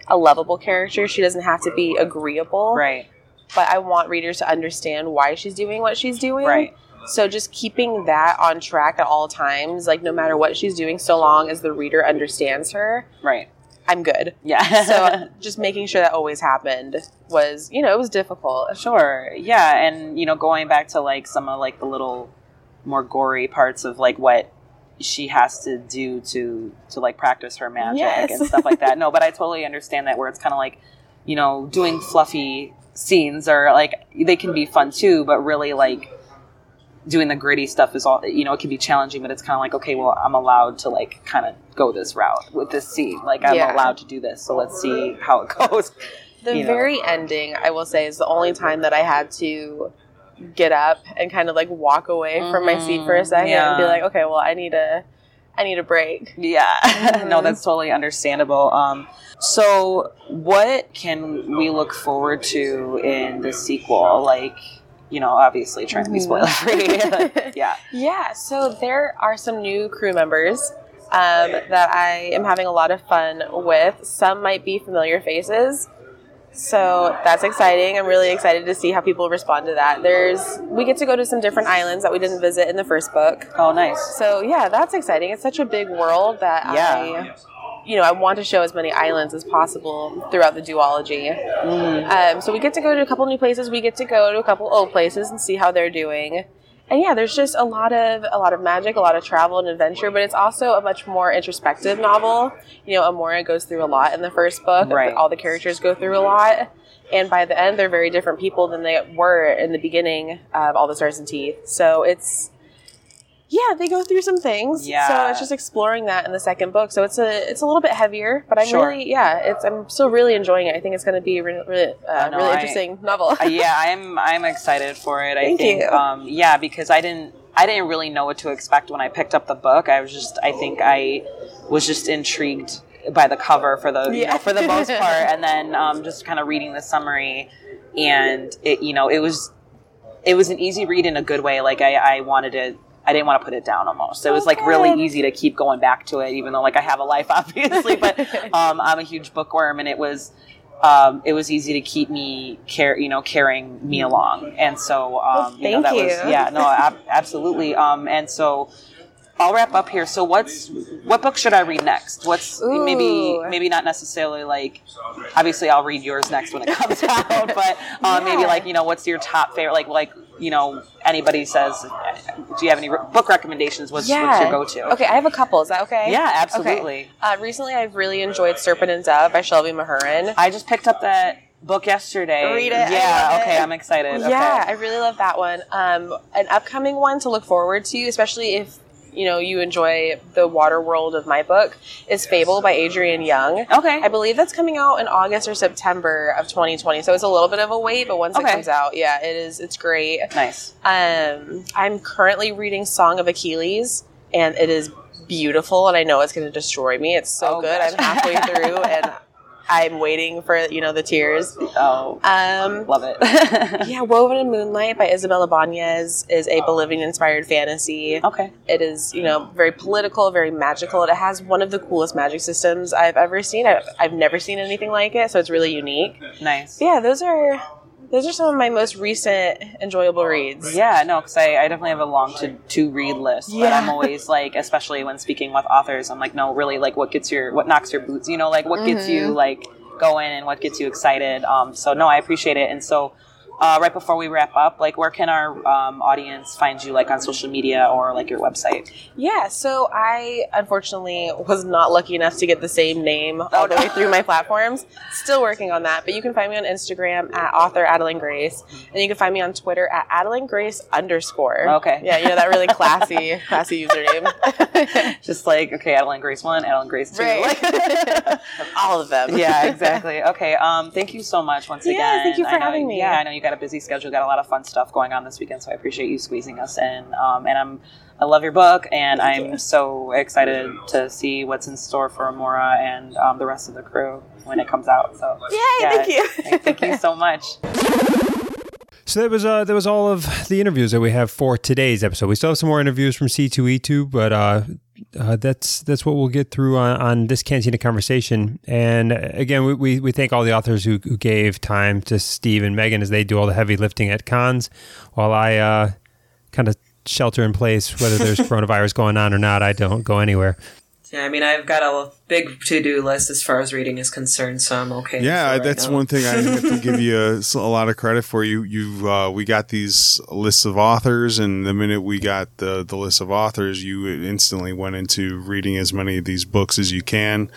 a lovable character. She doesn't have to be agreeable. Right. But I want readers to understand why she's doing what she's doing. Right. So just keeping that on track at all times, like no matter what she's doing, so long as the reader understands her. Right. I'm good. Yeah. So just making sure that always happened was, you know, it was difficult. Sure. Yeah. And, you know, going back to like some of like the little more gory parts of like what she has to do to like practice her magic and stuff like that. No, but I totally understand that, where it's kind of like, you know, doing fluffy scenes are like, they can be fun too, but really like doing the gritty stuff is all, you know, it can be challenging, but it's kind of like, okay, well, I'm allowed to like kind of go this route with this scene. Like I'm allowed to do this. So let's see how it goes. The very ending, I will say, is the only time that I had to get up and kind of like walk away from my seat for a second and be like, okay, well, I need a break. Yeah. No, that's totally understandable. So what can we look forward to in the sequel? Like, you know, obviously trying to be spoiler free. Yeah. So there are some new crew members that I am having a lot of fun with. Some might be familiar faces. So that's exciting. I'm really excited to see how people respond to that. We get to go to some different islands that we didn't visit in the first book. Oh, nice. So yeah, that's exciting. It's such a big world that I want to show as many islands as possible throughout the duology. So we get to go to a couple new places. We get to go to a couple old places and see how they're doing. And yeah, there's just a lot of magic, a lot of travel and adventure, but it's also a much more introspective novel. You know, Amora goes through a lot in the first book. Right. All the characters go through a lot. And by the end, they're very different people than they were in the beginning of All the Stars and Teeth. So they go through some things. Yeah. So it's just exploring that in the second book. So it's a little bit heavier, but I'm still really enjoying it. I think it's going to be really interesting novel. I'm excited for it. Thank you. Because I didn't really know what to expect when I picked up the book. I was just intrigued by the cover for the for the most part, and then just kind of reading the summary, and it was an easy read in a good way. Like I didn't want to put it down almost. It was like really easy to keep going back to it, even though like I have a life, obviously, but I'm a huge bookworm, and it was easy to keep me carrying me along. And so, absolutely. And so I'll wrap up here. So what book should I read next? Maybe not necessarily like, obviously I'll read yours next when it comes out, but maybe like, what's your top favorite, like, anybody says, do you have any book recommendations? What's your go-to? Okay, I have a couple. Is that okay? Yeah, absolutely. Okay. Recently, I've really enjoyed Serpent and Dove by Shelby Mahurin. I just picked up that book yesterday. Read it. Yeah, okay, I'm excited. Yeah, I really love that one. An upcoming one to look forward to, especially if you enjoy the water world of my book, is Fable by Adrienne Young. Okay. I believe that's coming out in August or September of 2020. So it's a little bit of a wait, but once it comes out, it is. It's great. Nice. I'm currently reading Song of Achilles, and it is beautiful, and I know it's going to destroy me. It's so good. Gosh. I'm halfway through, and I'm waiting for, the tears. Oh, love it. Woven in Moonlight by Isabella Banez is a Bolivian-inspired fantasy. Okay. It is, very political, very magical. It has one of the coolest magic systems I've ever seen. I've never seen anything like it, so it's really unique. Nice. Yeah, those are some of my most recent enjoyable reads. Yeah, no, because I definitely have a long to read list. But I'm always like, especially when speaking with authors, I'm like, no, really, like, what knocks your boots? Like, what gets you like going and what gets you excited? So no, I appreciate it. And so right before we wrap up, like, where can our audience find you, like, on social media or like your website? Yeah, so I unfortunately was not lucky enough to get the same name all the way through my platforms. Still working on that, but you can find me on Instagram at author Adeline Grace, and you can find me on Twitter at @AdelineGrace_. Okay. Yeah, that really classy username. Just like, okay, Adeline Grace 1, Adeline Grace 2. Right. Like, all of them. Yeah, exactly. Okay, thank you so much once again. Yeah, thank you for having me. Yeah, I know you got a busy schedule, got a lot of fun stuff going on this weekend, so I appreciate you squeezing us in. And I love your book, and I'm so excited to see what's in store for Amora and the rest of the crew when it comes out. So thank you. Thank you so much. So that was all of the interviews that we have for today's episode. We still have some more interviews from C2E2, but that's what we'll get through on this Cantina conversation. And again, we thank all the authors who gave time to Steve and Megan as they do all the heavy lifting at cons, while I kind of shelter in place. Whether there's coronavirus going on or not, I don't go anywhere. Yeah, I mean, I've got a big to-do list as far as reading is concerned, so I'm okay. Yeah, that's one thing I have to give you a lot of credit for. We got these lists of authors, and the minute we got the list of authors, you instantly went into reading as many of these books as you can.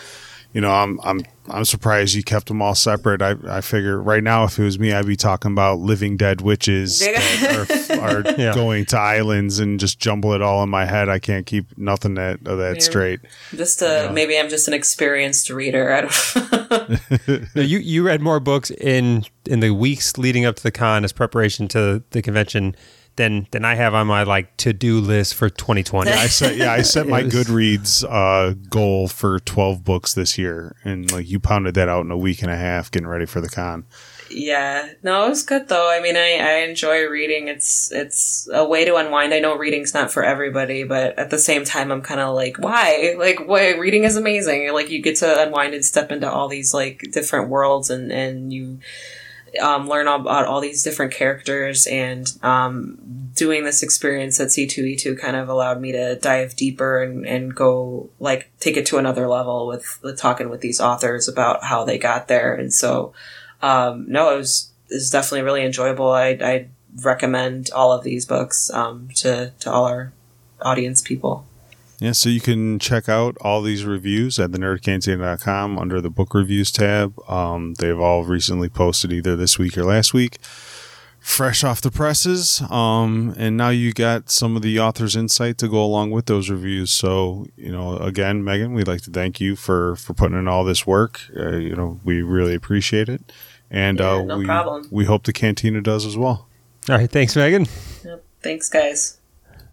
I'm surprised you kept them all separate. I figure right now, if it was me, I'd be talking about living dead witches that are going to islands and just jumble it all in my head. I can't keep nothing of that straight. Maybe I'm just an experienced reader. I don't No, you read more books in the weeks leading up to the con as preparation to the convention than I have on my to-do list for 2020. I set my Goodreads goal for 12 books this year, and you pounded that out in a week and a half getting ready for the con. Yeah, no, it was good though. I mean, I enjoy reading. It's a way to unwind. I know reading's not for everybody, but at the same time, I'm kind of why? Why? Reading is amazing. You get to unwind and step into all these different worlds, and you learn about all these different characters, and doing this experience at C2E2 kind of allowed me to dive deeper and go take it to another level with talking with these authors about how they got there. And so it was definitely really enjoyable. I recommend all of these books to all our audience people. Yeah, so you can check out all these reviews at thenerdcantina.com under the book reviews tab. They've all recently posted either this week or last week, fresh off the presses. And now you got some of the author's insight to go along with those reviews. So, again, Megan, we'd like to thank you for putting in all this work. We really appreciate it. And no problem. We hope the Cantina does as well. All right. Thanks, Megan. Yep. Thanks, guys.